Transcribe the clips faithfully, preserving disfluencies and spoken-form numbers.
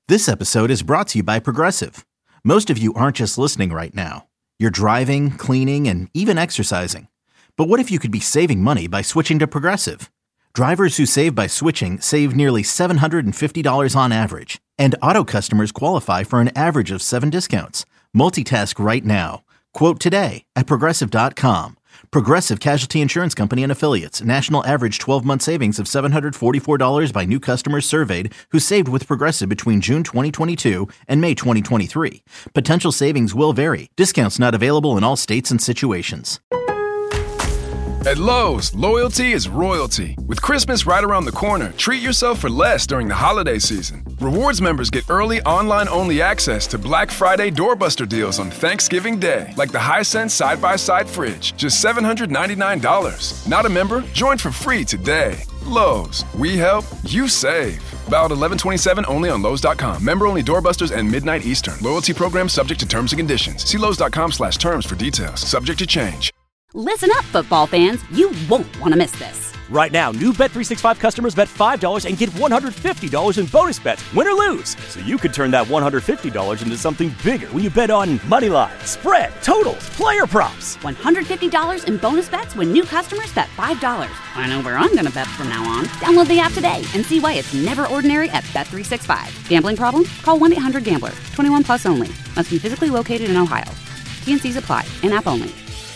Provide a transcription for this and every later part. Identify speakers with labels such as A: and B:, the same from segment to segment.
A: This episode is brought to you by Progressive. Most of you aren't just listening right now. You're driving, cleaning, and even exercising. But what if you could be saving money by switching to Progressive? Drivers who save by switching save nearly seven hundred fifty dollars on average. And auto customers qualify for an average of seven discounts. Multitask right now. Quote today at Progressive dot com. Progressive Casualty Insurance Company and Affiliates. National average twelve-month savings of seven hundred forty-four dollars by new customers surveyed who saved with Progressive between June twenty twenty-two and May twenty twenty-three. Potential savings will vary. Discounts not available in all states and situations.
B: At Lowe's, loyalty is royalty. With Christmas right around the corner, treat yourself for less during the holiday season. Rewards members get early online-only access to Black Friday doorbuster deals on Thanksgiving Day, like the Hisense side-by-side fridge, just seven hundred ninety-nine dollars. Not a member? Join for free today. Lowe's, we help, you save. Valid eleven twenty-seven only on Lowe's dot com. Member-only doorbusters and midnight Eastern. Loyalty program subject to terms and conditions. See Lowe's dot com slash terms for details. Subject to change.
C: Listen up, football fans. You won't want to miss this.
D: Right now, new Bet three sixty-five customers bet five dollars and get one hundred fifty dollars in bonus bets, win or lose. So you could turn that one hundred fifty dollars into something bigger when you bet on money line, spread, totals, player props.
C: one hundred fifty dollars in bonus bets when new customers bet five dollars. I know where I'm going to bet from now on. Download the app today and see why it's never ordinary at Bet three sixty-five. Gambling problem? Call one eight hundred gambler. twenty-one plus only. Must be physically located in Ohio. T and C's apply. In-app only.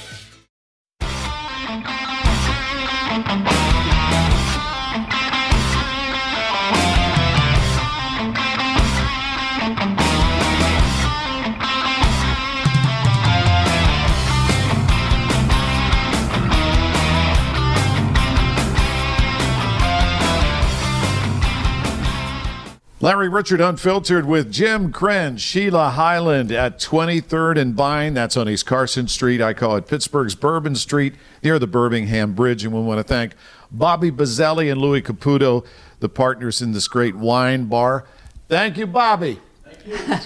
E: Larry Richard Unfiltered with Jim Krenn, Sheila Highland at twenty-third and Vine. That's on East Carson Street. I call it Pittsburgh's Bourbon Street near the Birmingham Bridge. And we want to thank Bobby Bazzelli and Louis Caputo, the partners in this great wine bar. Thank you, Bobby. Thank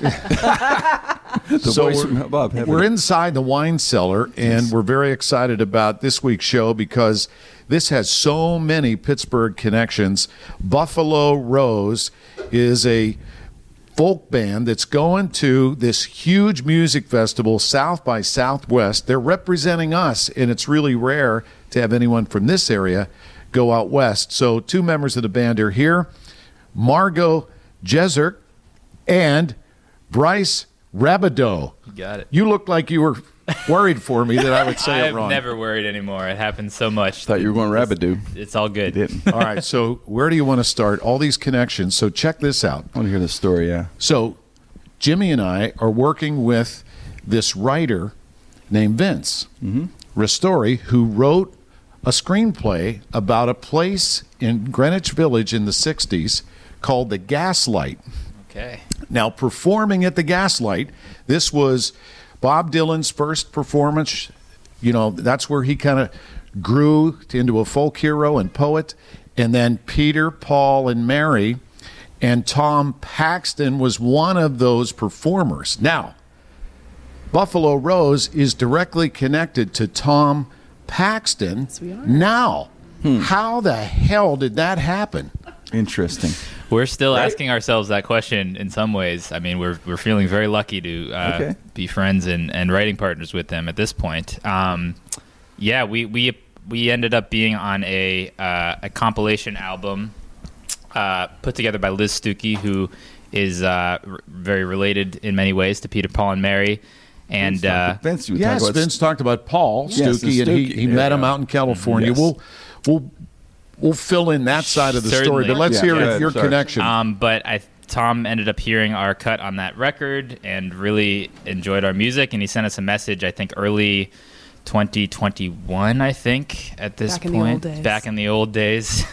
E: you. So we're, Bob, we're inside the wine cellar, and we're very excited about this week's show because this has so many Pittsburgh connections. Buffalo Rose is a folk band that's going to this huge music festival, South by Southwest. They're representing us, and it's really rare to have anyone from this area go out west. So two members of the band are here, Margot Jezer and Bryce Rabideau.
F: You got it.
E: You look like you were worried for me that I would say it wrong.
F: I'm never worried anymore. It happens so much.
G: Thought you were going Rabideau.
F: It's all good.
G: You didn't.
E: All right, so where do you want to start? All these connections. So check this out.
G: I want to hear the story, yeah.
E: So Jimmy and I are working with this writer named Vince mm-hmm. Ristori, who wrote a screenplay about a place in Greenwich Village in the sixties called The Gaslight.
F: Okay.
E: Now, performing at the Gaslight, this was Bob Dylan's first performance. You know, that's where he kind of grew into a folk hero and poet. And then Peter, Paul, and Mary, and Tom Paxton was one of those performers. Now, Buffalo Rose is directly connected to Tom Paxton.
C: Yes, we are.
E: Now, hmm. how the hell did that happen?
G: Interesting.
F: We're still
E: right?
F: asking ourselves that question in some ways. I mean, we're we're feeling very lucky to uh,
G: okay.
F: be friends and, and writing partners with them at this point. Um, yeah, we, we we ended up being on a uh, a compilation album uh, put together by Liz Stuckey, who is uh, r- very related in many ways to Peter, Paul, and Mary. And
G: Vince,
F: uh,
G: Vince, you
E: yes,
G: about
E: Vince talked about Paul
G: yes,
E: Stuckey, and he,
G: Stuckey.
E: he met
G: yeah.
E: him out in California.
G: Yes.
E: We'll we'll we'll fill in that side of the
F: Certainly.
E: story, but let's
G: Yeah,
E: hear
G: yeah,
E: your
G: sorry.
E: connection.
F: Um, but I, Tom ended up hearing our cut on that record and really enjoyed our music, and he sent us a message, I think, early twenty twenty-one, I think, at this
H: Back in the
F: point.
H: old days.
F: Back in the old days.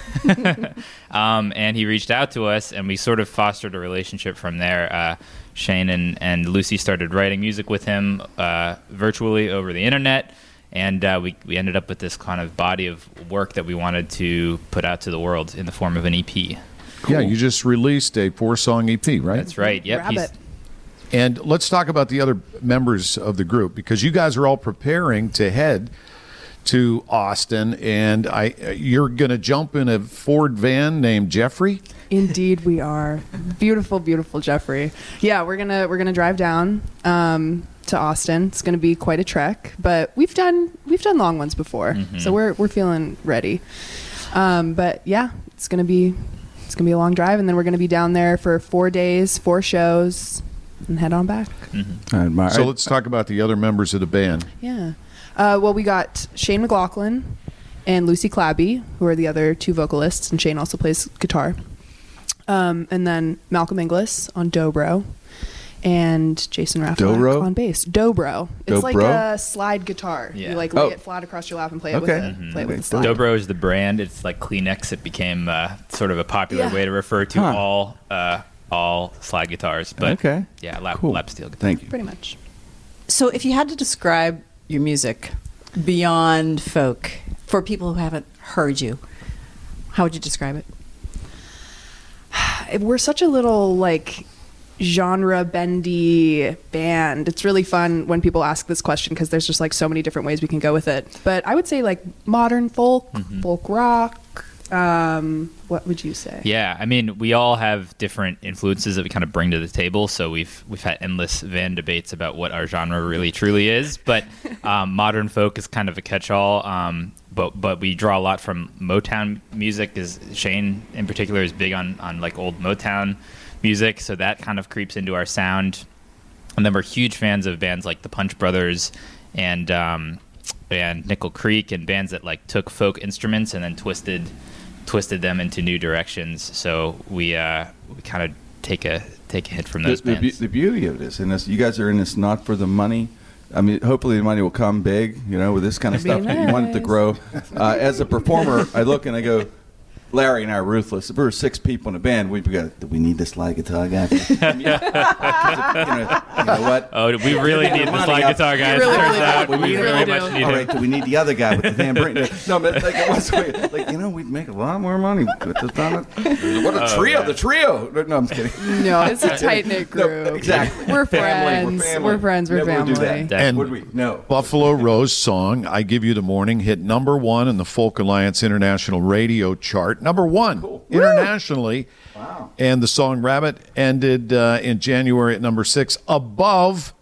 F: um, and he reached out to us, and we sort of fostered a relationship from there. Uh, Shane and, and Lucy started writing music with him uh, virtually over the internet. And uh, we, we ended up with this kind of body of work that we wanted to put out to the world in the form of an E P.
E: Cool. Yeah, you just released a four-song E P, right?
F: That's right. Yep.
H: Grab it.
E: And let's talk about the other members of the group, because you guys are all preparing to head to Austin, and I you're going to jump in a Ford van named Jeffrey.
H: Indeed, we are. Beautiful, beautiful Jeffrey. Yeah, we're gonna we're gonna drive down um, to Austin. It's gonna be quite a trek, but we've done we've done long ones before,
F: Mm-hmm.
H: so we're we're feeling ready. Um, but yeah, it's gonna be it's gonna be a long drive, and then we're gonna be down there for four days, four shows, and head on back.
F: Mm-hmm.
G: I admire.
E: So let's talk about the other members of the band.
H: Yeah. Uh, well, we got Shane McLaughlin and Lucy Clabby, who are the other two vocalists, and Shane also plays guitar. Um, and then Malcolm Inglis on dobro, and Jason Raffalack
G: Dobro?
H: on bass. Dobro. It's like
G: Dobro?
H: a slide guitar.
F: Yeah.
H: You like lay
G: Oh.
H: it flat across your lap and play it
G: Okay.
H: with it. Play it with
G: Wait,
H: the slide.
F: Dobro is the brand. It's like Kleenex. It became uh, sort of a popular
H: Yeah.
F: way to refer to
G: Huh.
F: all uh, all slide guitars. But
G: Okay.
F: yeah, lap,
G: Cool.
F: lap steel guitar.
G: Thank you.
H: Pretty much.
I: So if you had to describe your music beyond folk for people who haven't heard you, how would you describe it?
H: We're such a little like genre bendy band. It's really fun when people ask this question because there's just like so many different ways we can go with it. But I would say like modern folk,
F: Mm-hmm.
H: folk rock. Um, what would you say?
F: Yeah, I mean, we all have different influences that we kind of bring to the table. So we've we've had endless van debates about what our genre really truly is. But um, modern folk is kind of a catch-all. Um, but but we draw a lot from Motown music. Is Shane in particular is big on on like old Motown music, so that kind of creeps into our sound. And then we're huge fans of bands like the Punch Brothers and um, and Nickel Creek, and bands that like took folk instruments and then twisted. twisted them into new directions. So we uh, we kind of take a take a hit from those
G: the, the,
F: bands.
G: be- the beauty of this, and this, you guys are in this not for the money. I mean, hopefully the money will come big, you know, with this kind of
H: That'd
G: stuff.
H: be
G: You want it to
H: nice.
G: grow. Uh, as a performer, I look and I go, Larry and I are ruthless. If we were six people in a band, we'd go, do we need this slide guitar guy? you, know, you know what?
F: Oh, we really need the slide guitar guys.
H: really,
F: Turns
H: really do.
F: out we
H: We
F: really,
H: really
F: much
H: do.
F: need
G: All
F: him.
G: right, do we need the other guy with the Van Britten? No, but like, it was like, like, you know, we'd make a lot more money with this on it. What a trio, the trio. No, I'm just kidding.
H: No, it's a tight knit
G: No,
H: group.
G: exactly.
H: We're
G: Family,
H: friends.
G: We're, family.
H: We're friends. We're
G: Never would do
H: family.
G: that.
E: And-
G: would we? No.
E: Buffalo Rose song, I Give You the Morning, hit number one in the Folk Alliance International Radio Chart. Number one internationally.
G: Wow.
E: And the song Rabbit ended uh, in January at number six, above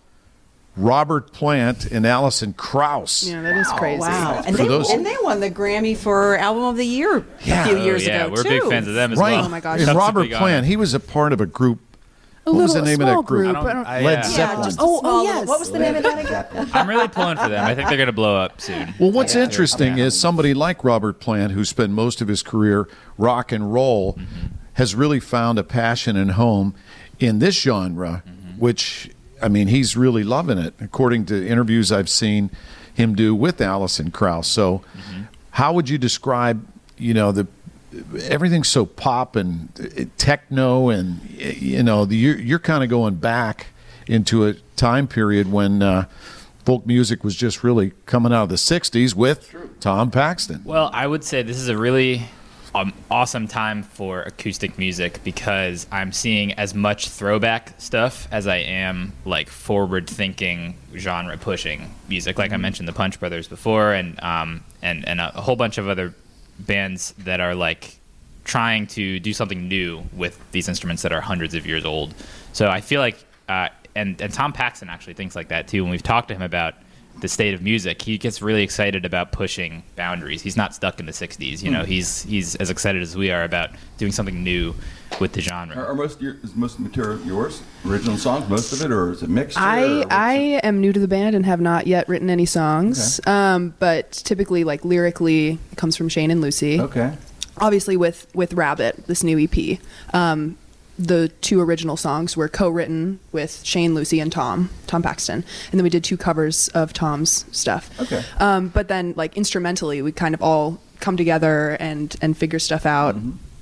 E: Robert Plant and Alison Krauss.
H: Yeah, that is crazy.
I: Wow. And
E: For
I: they,
E: those-
I: and they won the Grammy for Album of the Year
E: Yeah.
I: a few
F: Oh,
I: years
F: yeah,
I: ago,
F: we're
I: too.
F: big fans of them as
E: Right.
F: well.
H: Oh my gosh.
E: And
F: That's a
E: Robert
F: big
E: Plant,
F: honor.
E: he was a part of a group.
H: A
E: What was
H: little
E: the name of
H: small
E: that group?
H: group.
F: I
H: I
F: don't-
H: don't-
F: I,
E: Led
F: uh,
E: Zeppelin.
I: just a
H: Oh, oh,
I: small-
H: yes.
I: What was the name of that again?
F: I'm really pulling for them. I think they're going to blow up soon.
E: Well, what's interesting is somebody like Robert Plant, who spent most of his career rock and roll, has really found a passion and home in this genre, which, I mean, he's really loving it, according to interviews I've seen him do with Alison Krauss. So how would you describe, you know, the everything's so pop and uh, techno, and, uh, you know, the, you're, you're kind of going back into a time period when uh, folk music was just really coming out of the sixties with Tom Paxton.
F: Well, I would say this is a really um, awesome time for acoustic music because I'm seeing as much throwback stuff as I am like forward-thinking, genre-pushing music. Like I mentioned, the Punch Brothers before, and um, and and a whole bunch of other bands that are like trying to do something new with these instruments that are hundreds of years old. So I feel like, uh, and and Tom Paxton actually thinks like that too. When we've talked to him about the state of music, he gets really excited about pushing boundaries. He's not stuck in the sixties. You know, he's he's as excited as we are about doing something new with the
G: Are,
F: genre.
G: are most your, is most material yours? Original songs, most of it, or is it mixed?
H: I I am new to the band and have not yet written any songs. Um, but typically, like lyrically, it comes from Shane and Lucy.
G: Okay.
H: Obviously, with with Rabbit, this new E P, um, the two original songs were co-written with Shane, Lucy, and Tom, Tom Paxton, and then we did two covers of Tom's stuff.
G: Okay.
H: Um, but then, like instrumentally, we kind of all come together and and figure stuff out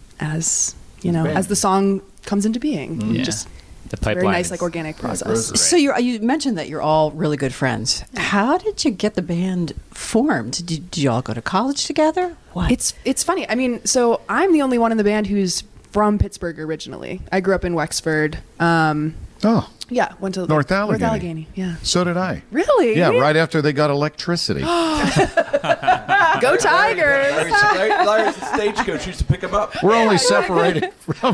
H: as you know
G: band.
H: as the song comes into being.
F: Yeah.
H: Just
F: The
H: very
F: pipeline
H: nice,
F: is-
H: like organic
G: grows
H: process.
G: right.
I: So you you mentioned that you're all really good friends. How did you get the band formed? Did you, did you all go to college together? What?
H: It's it's funny. I mean, so I'm the only one in the band who's from Pittsburgh originally. I grew up in Wexford. Um,
E: Oh,
H: Yeah, went to
E: North Allegheny.
H: North Allegheny, yeah.
E: So did I.
H: Really?
E: Yeah, right after they got electricity.
H: Go Tigers!
G: Larry's, Larry, Larry's the stagecoach used to pick him up.
E: We're only separated from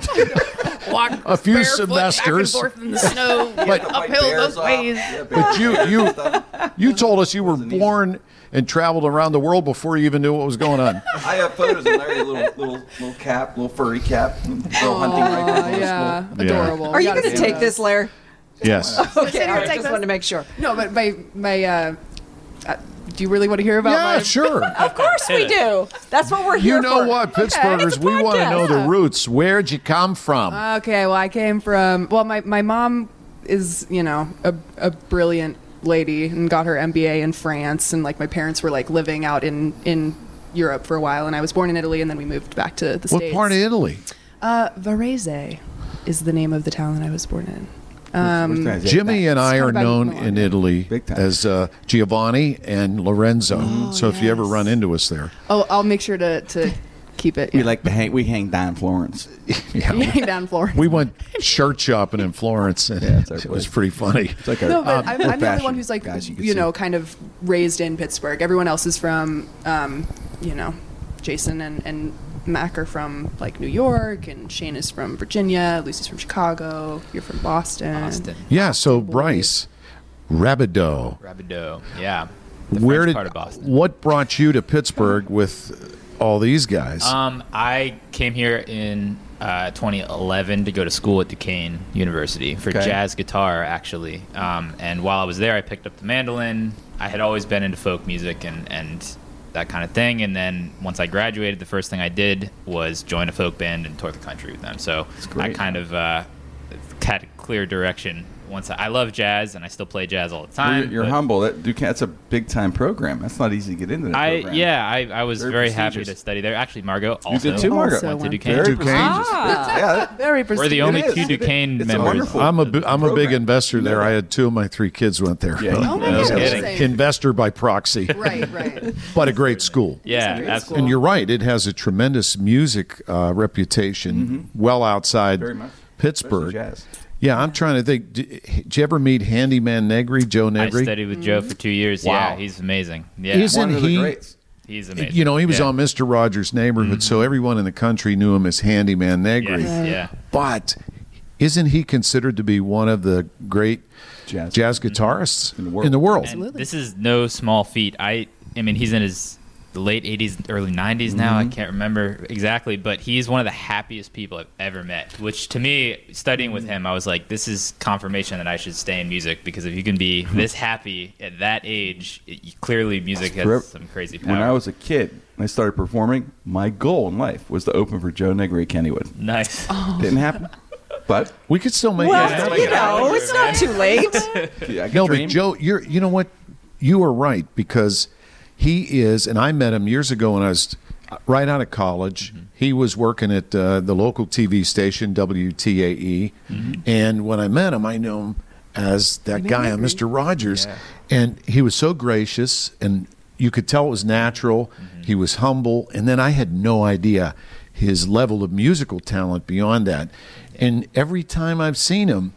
H: Walk
E: a few
H: barefoot
E: semesters.
H: back and forth in the snow,
E: But-
H: uphill those ways.
E: But you you you told us you were born and traveled around the world before you even knew what was going on.
G: I have photos of Larry, little little little cap, little furry cap, little hunting rifle.
H: Oh, yeah, adorable.
I: Are you
H: Gotta
I: going to
H: see
I: take
H: those.
I: this, Larry?
E: Yes.
I: Okay, I
H: take
I: just
H: this.
I: wanted to make sure.
H: No, but my my. Uh, uh, do you really want to hear about
E: Yeah,
H: my?
E: sure.
I: Of course we do. That's what we're here
E: You know
I: for.
E: what,
I: Okay,
E: Pittsburghers,
I: it's a
E: we want to
I: podcast.
E: know the roots. Where'd you come from?
H: Okay, well, I came from. Well, my my mom is you know a a brilliant lady and got her M B A in France, and like my parents were like living out in in Europe for a while, and I was born in Italy, and then we moved back to the
E: what
H: States.
E: part of Italy?
H: Uh, Varese is the name of the town that I was born in.
G: Um,
E: Jimmy and I
H: It's
E: are
H: kind of
E: known
H: about
E: in Italy
G: Big time.
E: as uh, Giovanni and Lorenzo.
H: Oh,
E: so if you ever
H: yes.
E: run into us there,
H: Oh, I'll make sure to to keep it.
G: We
H: Yeah.
G: like to hang. We hang down Florence.
E: yeah,
H: down Florence.
E: we went shirt shopping in Florence, and
G: Yeah, it's our
E: it was
G: place.
E: pretty funny.
G: It's like a,
H: No, but
G: um,
H: I'm, I'm the only
G: old-fashioned
H: one who's like,
G: guys
H: you,
G: you, can
H: know,
G: see.
H: kind of raised in Pittsburgh. Everyone else is from, um, you know, Jason and, and Mac are from like New York, and Shane is from Virginia. Lucy's from Chicago. You're from Boston.
F: Boston.
E: Yeah, so Bryce, Rabideau,
F: Rabideau. Yeah. The
E: where
F: French
E: did
F: part of Boston.
E: what brought you to Pittsburgh with all these guys?
F: Um, I came here in uh, twenty eleven to go to school at Duquesne University for
G: Okay.
F: jazz guitar, actually. Um, and while I was there, I picked up the mandolin. I had always been into folk music and, and that kind of thing. And then once I graduated, the first thing I did was join a folk band and tour the country with them. So I
G: great.
F: kind of uh, had a clear direction. Once I, I love jazz, and I still play jazz all the
G: Well,
F: time.
G: you're you're
F: but
G: humble. That Duquesne, that's a big time program. That's not easy to get into that
F: I
G: program.
F: yeah, I, I was
G: Very
F: very, happy
G: prestigious.
F: to study there. Actually, Margot also
G: did too, Margaret.
H: Also
F: went to
H: went-
F: Duquesne.
G: Very
E: Duquesne.
G: prestigious.
I: Ah.
G: Yeah, that-
H: Very
F: We're the only
G: It is.
F: two Duquesne
G: It's
F: members.
G: wonderful.
E: I'm a bi- I'm a big
G: program.
E: investor there.
G: Yeah.
E: I had two of my three kids went there.
G: Yeah.
H: Oh my
F: No
H: goodness.
F: kidding.
E: Investor by proxy,
H: Right, right.
E: but a great school.
F: Yeah,
H: great
F: absolutely.
E: And you're right; it has a tremendous music uh, reputation, well outside
G: Very much.
E: Pittsburgh.
G: Especially jazz.
E: Yeah, I'm trying to think. Did, did you ever meet Handyman Negri, Joe
F: I
E: Negri?
F: studied with Joe for two years.
G: Wow.
F: Yeah, he's amazing. Yeah,
E: Isn't
G: One of the
E: he-
G: greats.
F: he's amazing.
E: You know, he was
F: Yeah.
E: on Mister Rogers' Neighborhood, so everyone in the country knew him as Handyman Negri.
F: Yes, yeah.
E: But isn't he considered to be one of the great
G: Jazz.
E: jazz guitarists
G: In the world.
E: In the world?
F: And this is no small feat. I, I mean, he's in his late eighties, early nineties now. I can't remember exactly, but he's one of the happiest people I've ever met. Which, to me, studying with him, I was like, this is confirmation that I should stay in music, because if you can be this happy at that age, it, clearly music has
G: Forever-
F: some crazy power.
G: When I was a kid, and I started performing, my goal in life was to open for Joe Negri at Kennywood.
F: nice.
G: Didn't happen, but
E: We could still make
I: Well,
E: it happen.
I: you know, it's not too late.
G: yeah, I could
E: No,
G: dream.
E: but Joe, you're you know what? You are right, because he is, and I met him years ago when I was right out of college.
F: Mm-hmm.
E: He was working at uh, the local T V station W T A E,
F: Mm-hmm.
E: and when I met him, I knew him as that guy on Mister Rogers,
F: Yeah.
E: and he was so gracious, and you could tell it was natural.
F: Mm-hmm.
E: He was humble, and then I had no idea his level of musical talent beyond that. And every time I've seen him,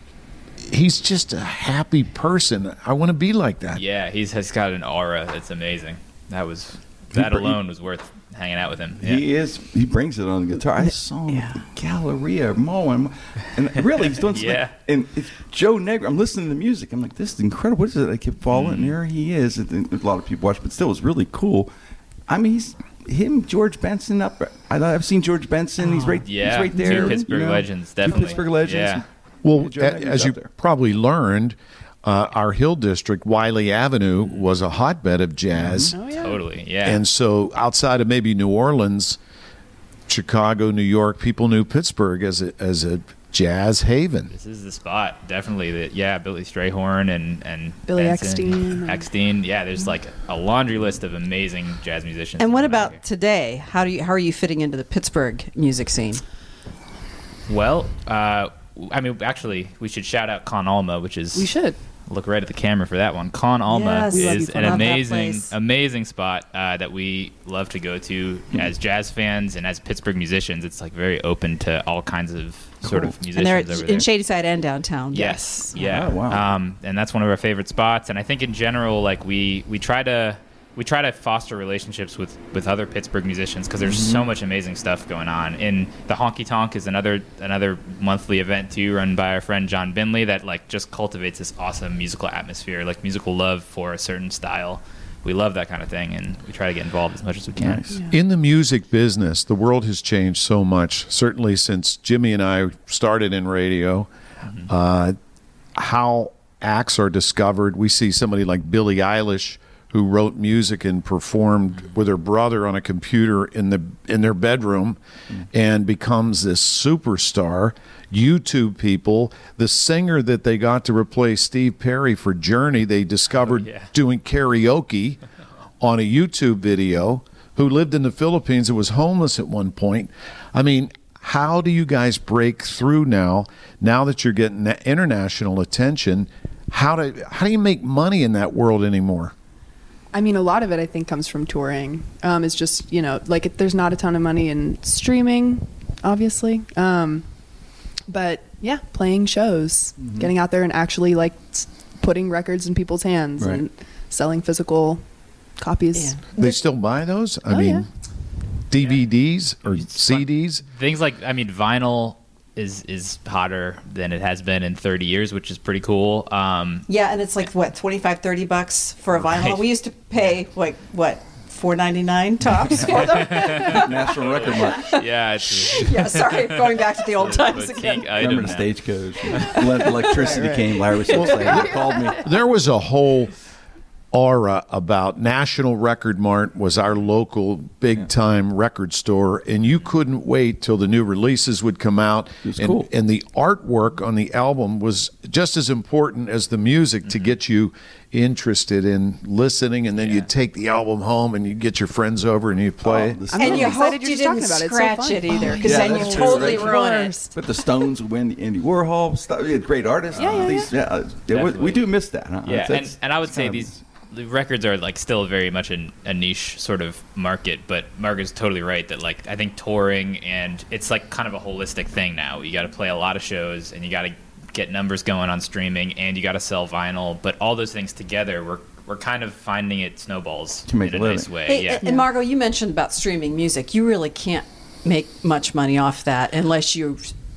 E: he's just a happy person. I want to be like that.
F: Yeah, he's has got an aura that's amazing. That was that
G: br-
F: alone was worth hanging out with him. Yeah.
G: He is. He brings it on the guitar. I saw him at the Galleria mowing, and really he's doing something.
F: Yeah.
G: And it's Joe Negri. I'm listening to the music. I'm like, this is incredible. What is it? I kept following,
F: Mm.
G: and there he is. And then a lot of people watch, but still, it's really cool. I mean, he's him, George Benson up. I, I've seen George Benson. He's right.
F: Yeah,
G: he's right there.
F: two Pittsburgh
G: you know.
F: legends,
G: Two
F: definitely.
G: Pittsburgh legends.
F: Yeah.
E: Well,
G: Joe
E: a-
G: Negri's
E: as you
G: up there.
E: probably learned, uh, our Hill District, Wiley Avenue, was a hotbed of jazz.
H: Oh yeah.
F: Totally. Yeah.
E: And so outside of maybe New Orleans, Chicago, New York, people knew Pittsburgh as a, as a jazz haven.
F: This is the spot, definitely. That yeah, Billy Strayhorn and and
H: Billy
F: Benson,
H: Eckstein.
F: Eckstein, yeah. There's like a laundry list of amazing jazz musicians.
I: And what
F: around
I: about
F: here.
I: today? How do you how are you fitting into the Pittsburgh music scene?
F: Well, uh, I mean, actually, we should shout out Con Alma, which is
H: We should.
F: look right at the camera for that one. Con Alma
I: Yes. We
H: love
F: is
H: you,
F: an
H: Con Alma.
I: Love that
F: amazing,
I: place.
F: amazing spot uh, that we love to go to as jazz fans and as Pittsburgh musicians. It's like very open to all kinds of sort
G: Cool.
F: of musicians
I: And they're
F: over
I: in
F: there.
I: Shadyside and downtown.
F: Yes. Yeah.
G: Oh, wow.
F: Um, and that's one of our favorite spots. And I think in general, like we we try to we try to foster relationships with, with other Pittsburgh musicians because there's
G: Mm-hmm.
F: so much amazing stuff going on. And the Honky Tonk is another another monthly event too, run by our friend John Binley, that like just cultivates this awesome musical atmosphere, like musical love for a certain style. We love that kind of thing, and we try to get involved as much as we can.
G: Nice.
E: In the music business, the world has changed so much, certainly since Jimmy and I started in radio.
F: Mm-hmm.
E: Uh, how acts are discovered. We see somebody like Billie Eilish, who wrote music and performed with her brother on a computer in the in their bedroom, and becomes this superstar. YouTube people, the singer that they got to replace Steve Perry for Journey, they discovered
F: Oh, yeah.
E: doing karaoke on a YouTube video, who lived in the Philippines and was homeless at one point. I mean, how do you guys break through now, now that you're getting that international attention? How do, how do you make money in that world anymore?
H: I mean, a lot of it I think comes from touring. Um, it's just, you know, like it, there's not a ton of money in streaming, obviously. Um, but yeah, playing shows,
G: Mm-hmm.
H: getting out there and actually like s- putting records in people's hands
G: Right.
H: and selling physical copies.
I: Yeah.
E: They still buy those? I
H: Oh,
E: mean,
H: yeah.
E: D V Ds or C Ds?
F: Things like, I mean, vinyl is is hotter than it has been in thirty years, which is pretty cool. Um,
I: Yeah, and it's like, what, twenty-five, thirty bucks for a vinyl?
F: Right.
I: We used to pay, like, what, four ninety-nine tops for them?
G: National record mark.
F: yeah, it's
I: Yeah, sorry, going back to the old times
F: boutique
I: again.
F: item
G: Remember the
F: now.
G: stagecoach? When electricity came, Larry was so excited. He called me.
E: There was a whole aura about National Record Mart was our local big time record store, and you couldn't wait till the new releases would come out.
G: It was
E: and,
G: cool.
E: and the artwork on the album was just as important as the music to get you interested in listening, and then you'd take the album home and you'd get your friends over and you'd play.
G: Oh, this-
H: I'm
I: And
H: really
I: you
H: excited
I: hoped
H: you're
I: you
H: just talking
I: didn't
H: about it. It's so
I: scratch
H: fun.
I: it either, because
G: Yeah,
I: then you
G: that's true,
I: totally
G: right?
I: ruin it.
G: But the Stones win Andy Warhol stuff. We had great artists.
H: Yeah, yeah,
G: These, yeah. uh, they were-
F: Definitely.
G: we do miss that. Huh?
F: Yeah,
G: That's-
F: and,
G: that's-
F: and I would
G: it's
F: say
G: kind of-
F: these the records are like still very much a, a niche sort of market, but Margaret's totally right that like I think touring and it's like kind of a holistic thing now. You got to play a lot of shows and you got to get numbers going on streaming and you got to sell vinyl, but all those things together, we're we're kind of finding it snowballs
G: To make
F: in
G: a
F: a nice
G: living.
F: way.
I: Hey,
F: yeah.
I: And Margot, you mentioned about streaming music. You really can't make much money off that unless you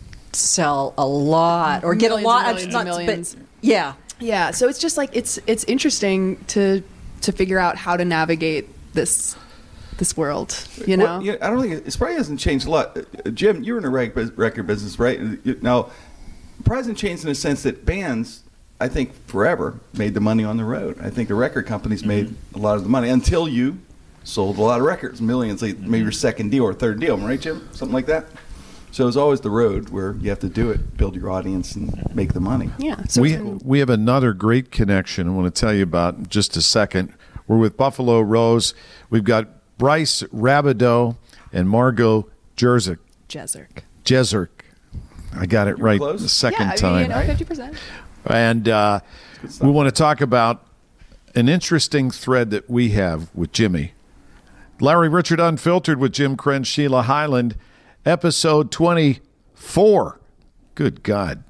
I: sell a lot or get a
H: Millions
I: lot.
H: and millions
I: not-
H: and millions.
I: But, yeah.
H: Yeah, so it's just like it's it's interesting to to figure out how to navigate this this world, you know.
G: Well, yeah, I don't think it, it probably hasn't changed a lot. Uh, Jim, you're in a reg- record business, right? And you- Now, it probably hasn't changed in the sense that bands, I think, forever made the money on the road. I think the record companies made a lot of the money until you sold a lot of records, millions, like maybe your second deal or third deal, right, Jim? Something like that. So it's always the road where you have to do it, build your audience, and make the money.
H: Yeah, so
E: we
H: it's been-
E: we have another great connection I want to tell you about in just a second. We're with Buffalo Rose. We've got Bryce Rabideau and Margot Jerzik.
H: Jezerk.
E: Jezerk. I got it
G: were
E: right
G: close.
E: the second
H: yeah, I
E: time.
H: mean, you know, fifty percent.
E: And uh, we want to talk about an interesting thread that we have with Jimmy. Larry Richard Unfiltered with Jim Krenn, Sheila Highland, episode twenty-four. Good God.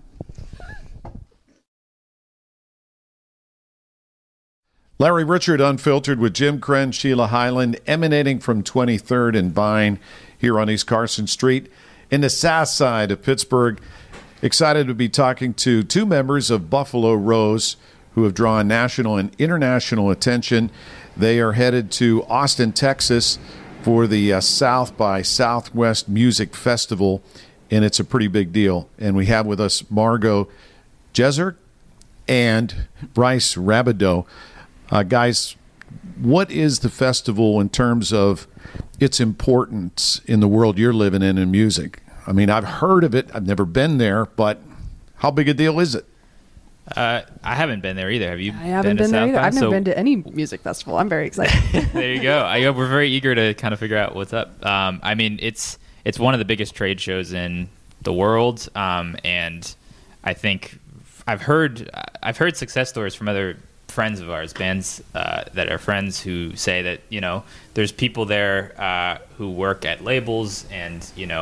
E: Larry Richard Unfiltered with Jim Krenn, Sheila Highland, emanating from twenty-third and Vine here on East Carson Street in the south side of Pittsburgh. Excited to be talking to two members of Buffalo Rose who have drawn national and international attention. They are headed to Austin, Texas for the uh, South by Southwest Music Festival, and it's a pretty big deal. And we have with us Margot Jezerk and Bryce Rabideau. Uh, guys, what is the festival in terms of its importance in the world you're living in in music? I mean, I've heard of it. I've never been there, but how big a deal is it?
F: Uh, I haven't been there either. Have you?
H: I haven't
F: to
H: been there
F: South
H: either.
F: by?
H: I've never
F: So-
H: been to any music festival. I'm very excited.
F: There you go. I, we're very eager to kind of figure out what's up. Um, I mean, it's it's one of the biggest trade shows in the world, um, and I think I've heard I've heard success stories from other friends of ours, bands uh, that are friends who say that you know there's people there uh, who work at labels and you know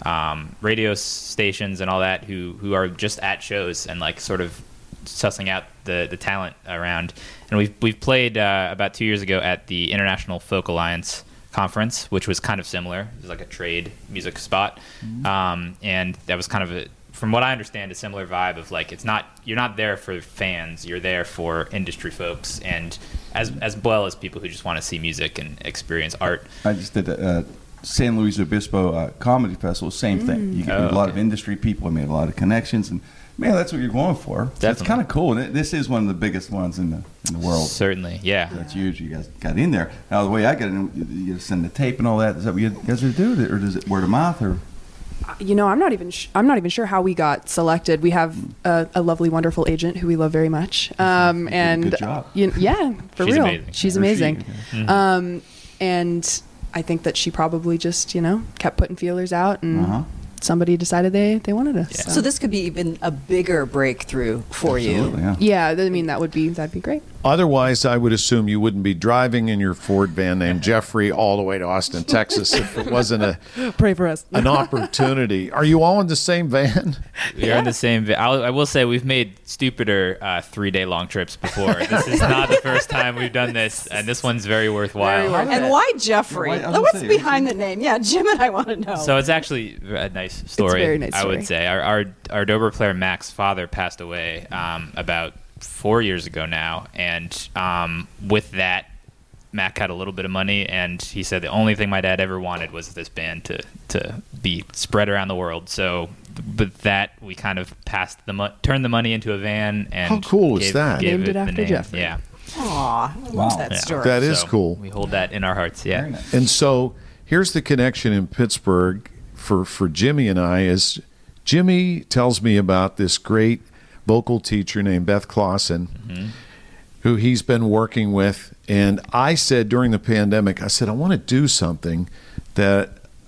F: um, radio stations and all that who who are just at shows and like sort of sussing out the, the talent around. And we've we've played uh, about two years ago at the International Folk Alliance conference, which was kind of similar. It was like a trade music spot, mm-hmm. um, and that was kind of a, from what I understand, a similar vibe of like it's not you're not there for fans, you're there for industry folks, and as as well as people who just want to see music and experience art.
G: I just did a uh, San Luis Obispo uh, Comedy Festival, same mm. thing. You get oh, a lot okay. of industry people, I made a lot of connections, and man, that's what you're going for. So it's kind of cool. And this is one of the biggest ones in the in the world.
F: Certainly, yeah.
G: That's huge. You guys got in there. Now, the way I got in, you, you send the tape and all that. Is that what you guys are doing, or does it word of mouth, or?
H: You know, I'm not even sh- I'm not even sure how we got selected. We have a, a lovely, wonderful agent who we love very much. Um, and
G: good job.
H: You, yeah, for
F: She's
H: real,
F: amazing.
H: she's
G: Or
H: amazing.
G: she, okay.
F: Mm-hmm.
H: Um, and I think that she probably just you know kept putting feelers out and.
G: Uh-huh.
H: Somebody decided they, they wanted us.
F: Yeah.
H: So.
I: So this could be even a bigger breakthrough for
G: Absolutely,
I: you.
G: yeah.
H: yeah, I mean that would be that'd be great.
E: Otherwise, I would assume you wouldn't be driving in your Ford van named Jeffrey all the way to Austin, Texas, if it wasn't a
H: Pray for us.
E: an opportunity. Are you all in the same van?
F: We are in the same. Vi- I'll, I will say we've made stupider uh, three-day-long trips before. This is not the first time we've done this, and this one's very worthwhile.
H: Very worth
I: And why Jeffrey?
G: Why- I was gonna
I: What's
G: say,
I: behind the name? Yeah, Jim and I want to know.
F: So it's actually a nice story.
H: a very nice
F: I
H: story.
F: would say our our, our Dobro player Mac's father passed away um, about four years ago now, and um, with that, Mac had a little bit of money, and he said the only thing my dad ever wanted was this band to to be spread around the world. So, with that, we kind of passed the mo- turned the money into a van, and
E: How cool is
F: gave,
E: that?
F: gave
H: Named it
F: the
H: after
F: name.
H: Jeffrey.
F: Yeah,
I: Aw, I love
G: Wow.
I: that
F: Yeah.
I: story.
E: That is
F: So
E: cool.
F: We hold that in our hearts. Yeah.
G: Very nice.
E: And so here's the connection in Pittsburgh for, for Jimmy and I is Jimmy tells me about this great vocal teacher named Beth Clausen,
F: Mm-hmm.
E: who he's been working with. And I said during the pandemic, I said, I want to do something that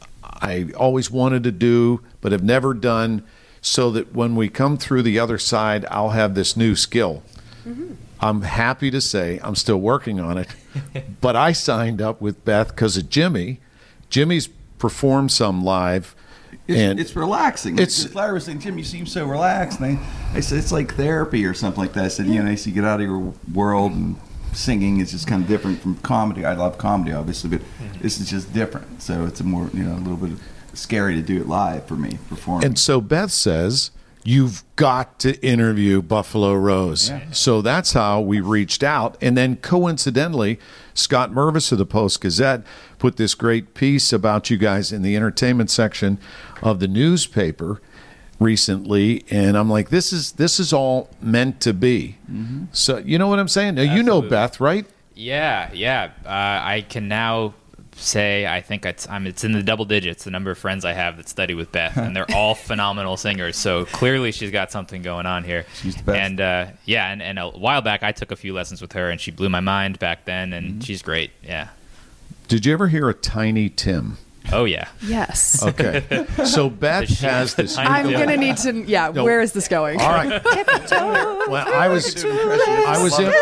E: I always wanted to do but have never done so that when we come through the other side, I'll have this new skill. Mm-hmm. I'm happy to say I'm still working on it, but I signed up with Beth because of Jimmy. Jimmy's performed some live.
G: It's,
E: and
G: it's relaxing.
E: it's-
G: It's, Larry was saying, Jim, you seem so relaxed. And I, I said, it's like therapy or something like that. I said, you know, you get out of your world, and singing is just kind of different from comedy. I love comedy, obviously, but this is just different. So it's a more, you know, a little bit scary to do it live for me, performing.
E: And so Beth says, you've got to interview Buffalo Rose.
G: Yeah.
E: So that's how we reached out. And then coincidentally, Scott Mervis of the Post-Gazette put this great piece about you guys in the entertainment section of the newspaper recently. And I'm like, this is this is all meant to be. Mm-hmm. So you know what I'm saying? Now, you know
F: Absolutely.
E: Beth, right?
F: Yeah, yeah. Uh, I can now say I think it's I'm it's in the double digits, the number of friends I have that study with Beth, and they're all phenomenal singers. So clearly she's got something going on here.
G: She's the best.
F: And uh, yeah, and, and a while back I took a few lessons with her, and she blew my mind back then, and
G: Mm-hmm.
F: she's great. Yeah.
E: Did you ever hear of Tiny Tim?
F: Oh yeah.
H: Yes.
E: Okay. So Beth
F: Does she
E: has
F: have the
E: this.
F: Tiny
H: I'm
F: Tim?
H: gonna need to. Yeah.
E: No.
H: Where is this going?
E: All right. Well, I was. I was in.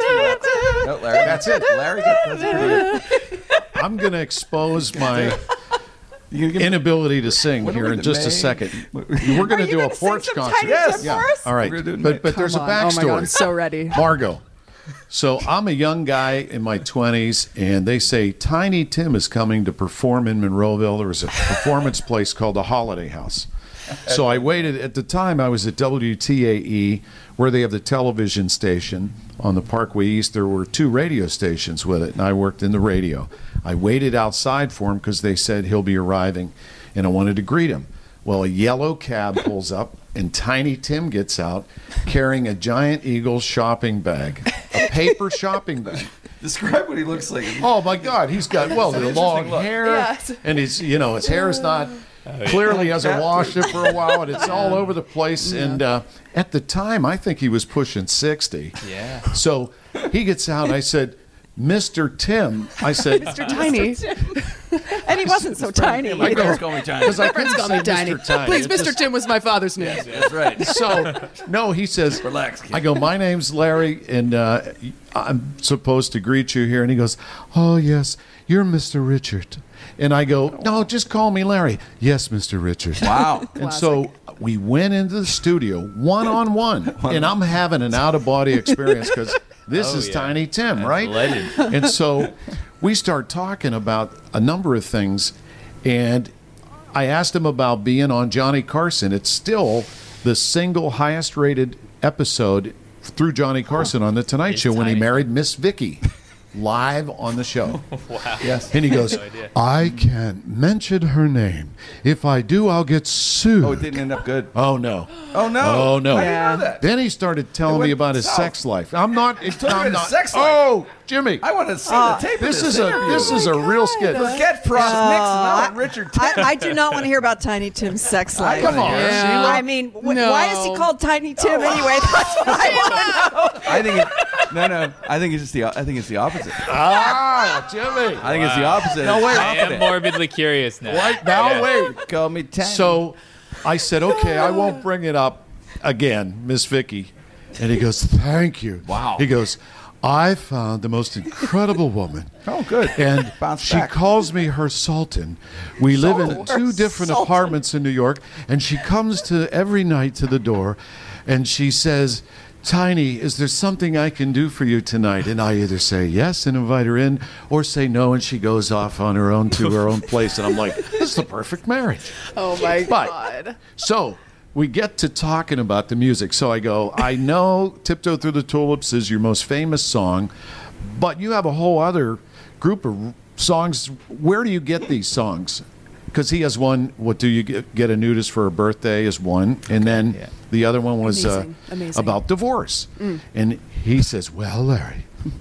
G: No, Larry,
E: That's it.
G: Larry got, that's pretty good.
E: I'm going to expose my
G: You gonna-
E: inability to sing
G: What are
E: here
G: we
E: in
G: in
E: just a
G: May?
E: second.
G: What-
E: We're going
I: Are
E: to
I: you
E: do a
I: gonna sing
E: porch
I: some
E: concert.
I: Tiny Tim
G: Yeah.
I: for us?
E: All right.
G: We're gonna do it in
E: But
G: May.
E: but there's a
H: Come on. Oh my God, I'm
E: backstory.
H: so ready.
E: Margot. So I'm a young guy in my twenties, and they say Tiny Tim is coming to perform in Monroeville. There was a performance place called the Holiday House. So I waited. At the time, I was at W T A E, where they have the television station on the Parkway East. There were two radio stations with it, and I worked in the radio. I waited outside for him because they said he'll be arriving, and I wanted to greet him. Well, a yellow cab pulls up, and Tiny Tim gets out carrying a Giant Eagle shopping bag, a paper shopping bag.
G: Describe what he looks like.
E: Oh my God, he's got well
G: It's an
E: the
G: interesting
E: long
G: look.
E: hair,
H: Yes.
E: and his you know his hair is not clearly hasn't washed it for a while, and it's all over the place. And uh, at the time, I think he was pushing sixty.
F: Yeah.
E: So he gets out. I said, Mister Tim. I said,
H: Mister Tiny.
I: And he wasn't so tiny.
J: My
I: either.
J: friends call me Tiny.
E: Because I
H: Friends
E: couldn't
H: call me
E: say
H: Tiny.
E: Mister Tiny.
H: Please,
E: It
H: Mister
E: just-
H: Tim was my father's name.
J: That's right.
E: So, no, he says,
J: Relax, kid.
E: I go, my name's Larry, and uh, I'm supposed to greet you here. And he goes, oh, yes, you're Mister Richard. And I go, no, just call me Larry. Yes, Mister Richard.
J: Wow.
E: And so we went into the studio one-on-one, and I'm having an out-of-body experience because this
F: Oh,
E: is
F: yeah.
E: Tiny Tim,
F: That's
E: right?
F: legend.
E: And so we start talking about a number of things, and I asked him about being on Johnny Carson. It's still the single highest-rated episode through Johnny Carson on The Tonight
F: It's
E: Show when he
F: Tiny.
E: married Miss Vicky live on the show.
F: Wow.
G: Yes.
E: And he goes,
F: No idea.
E: I can't mention her name. If I do, I'll get sued.
G: Oh, it didn't end up good.
E: Oh, no.
G: Oh no.
E: Oh, no.
G: I didn't know that.
E: Then he started telling
G: It
E: me
G: went
E: about his
G: south.
E: sex life. I'm not. It's
G: told you
E: I'm
G: his
E: not.
G: sex life.
E: Oh, Jimmy.
G: I want to see
I: Uh,
G: the tape.
E: This
G: of
E: is
G: this
E: a
G: interview.
E: this is a real skit.
G: Forget Frost
I: Uh,
G: Nixon. I want Richard.
I: I,
G: Tim.
I: I do not want to hear about Tiny Tim's sex life.
E: Come on,
H: Yeah.
E: Sheila.
I: I mean, wh-
H: No.
I: why is he called Tiny Tim anyway? That's what I want to know.
G: I think it, no, no. I think it's just the. I think it's the opposite.
E: Ah, Jimmy.
G: I think it's the opposite.
E: No,
G: It's
E: wait.
F: I am
G: confident.
F: morbidly curious now.
E: Wait, now
F: Yeah.
E: wait.
G: Call me Tiny.
E: So I said, okay, I won't bring it up again, Miss Vicky. And he goes, thank you.
G: Wow.
E: He goes, I found the most incredible woman.
G: Oh, good.
E: And
G: Bounce
E: she
G: back.
E: calls me her Sultan. We live in two different
I: Sultan.
E: apartments in New York, and she comes to every night to the door, and she says, Tiny, is there something I can do for you tonight? And I either say yes and invite her in, or say no, and she goes off on her own to her own place. And I'm like, this is the perfect marriage.
H: Oh my
E: But-
H: God.
E: So we get to talking about the music. So I go, I know Tiptoe Through the Tulips is your most famous song, but you have a whole other group of songs. Where do you get these songs? Because he has one, What Do You Get, get a Nudist for a Birthday is one. And then
F: yeah.
E: the other one was uh,
H: Amazing, amazing.
E: about divorce. And he says, well, Larry,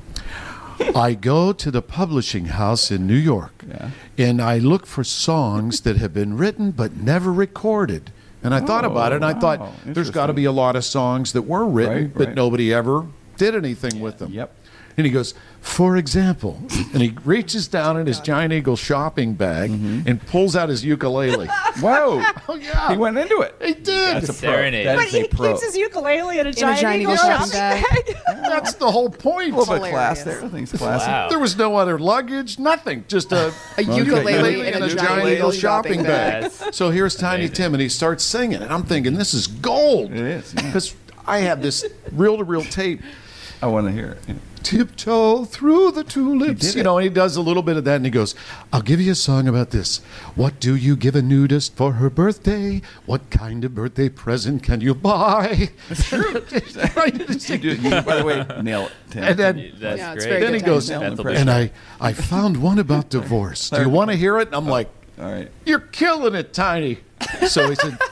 E: I go to the publishing house in New York,
G: Yeah.
E: and I look for songs that have been written but never recorded. And I thought about it, and I
G: wow.
E: thought there's got to
G: Interesting.
E: be a lot of songs that were written,
G: Right,
E: but
G: right.
E: nobody ever did anything with them.
G: Yep.
E: And he goes, for example, and he reaches down in his Giant Eagle shopping bag and pulls out his ukulele.
G: Whoa.
E: Oh, yeah.
G: He went into it.
E: He did.
G: That's a pro.
F: Serenade.
G: That
I: But
G: is
I: he
G: a pro.
I: keeps his ukulele in a
H: In a
I: giant,
H: giant
I: eagle
H: eagle
I: shopping
H: shopping
I: bag.
E: That's the whole point.
G: A little bit
H: Hilarious.
G: class there. I think it's classy.
F: Wow.
E: There was no other luggage, nothing. Just a,
H: A ukulele
E: in
H: in
E: a
H: a
E: Giant Eagle shopping bag.
F: That's
E: So here's Tiny
F: amazing.
E: Tim, and he starts singing, and I'm thinking, this is gold.
G: It is, yeah.
E: Because I have this reel-to-reel tape.
G: I want to hear it. Yeah.
E: Tiptoe through the tulips.
G: did
E: You
G: it.
E: know, and he does a little bit of that, and he goes, I'll give you a song about this. What do you give a nudist for her birthday? What kind of birthday present can you buy? It's true. Right?
G: You do, you, by the way, nail it, Tim.
E: And then,
F: That's
H: Yeah, it's
F: great.
H: very
E: then he
H: good
E: goes,
G: Tiny Tim.
E: and I, I found one about divorce. Do you want to hear it? And I'm like,
G: All right.
E: you're killing it, Tiny. So he said,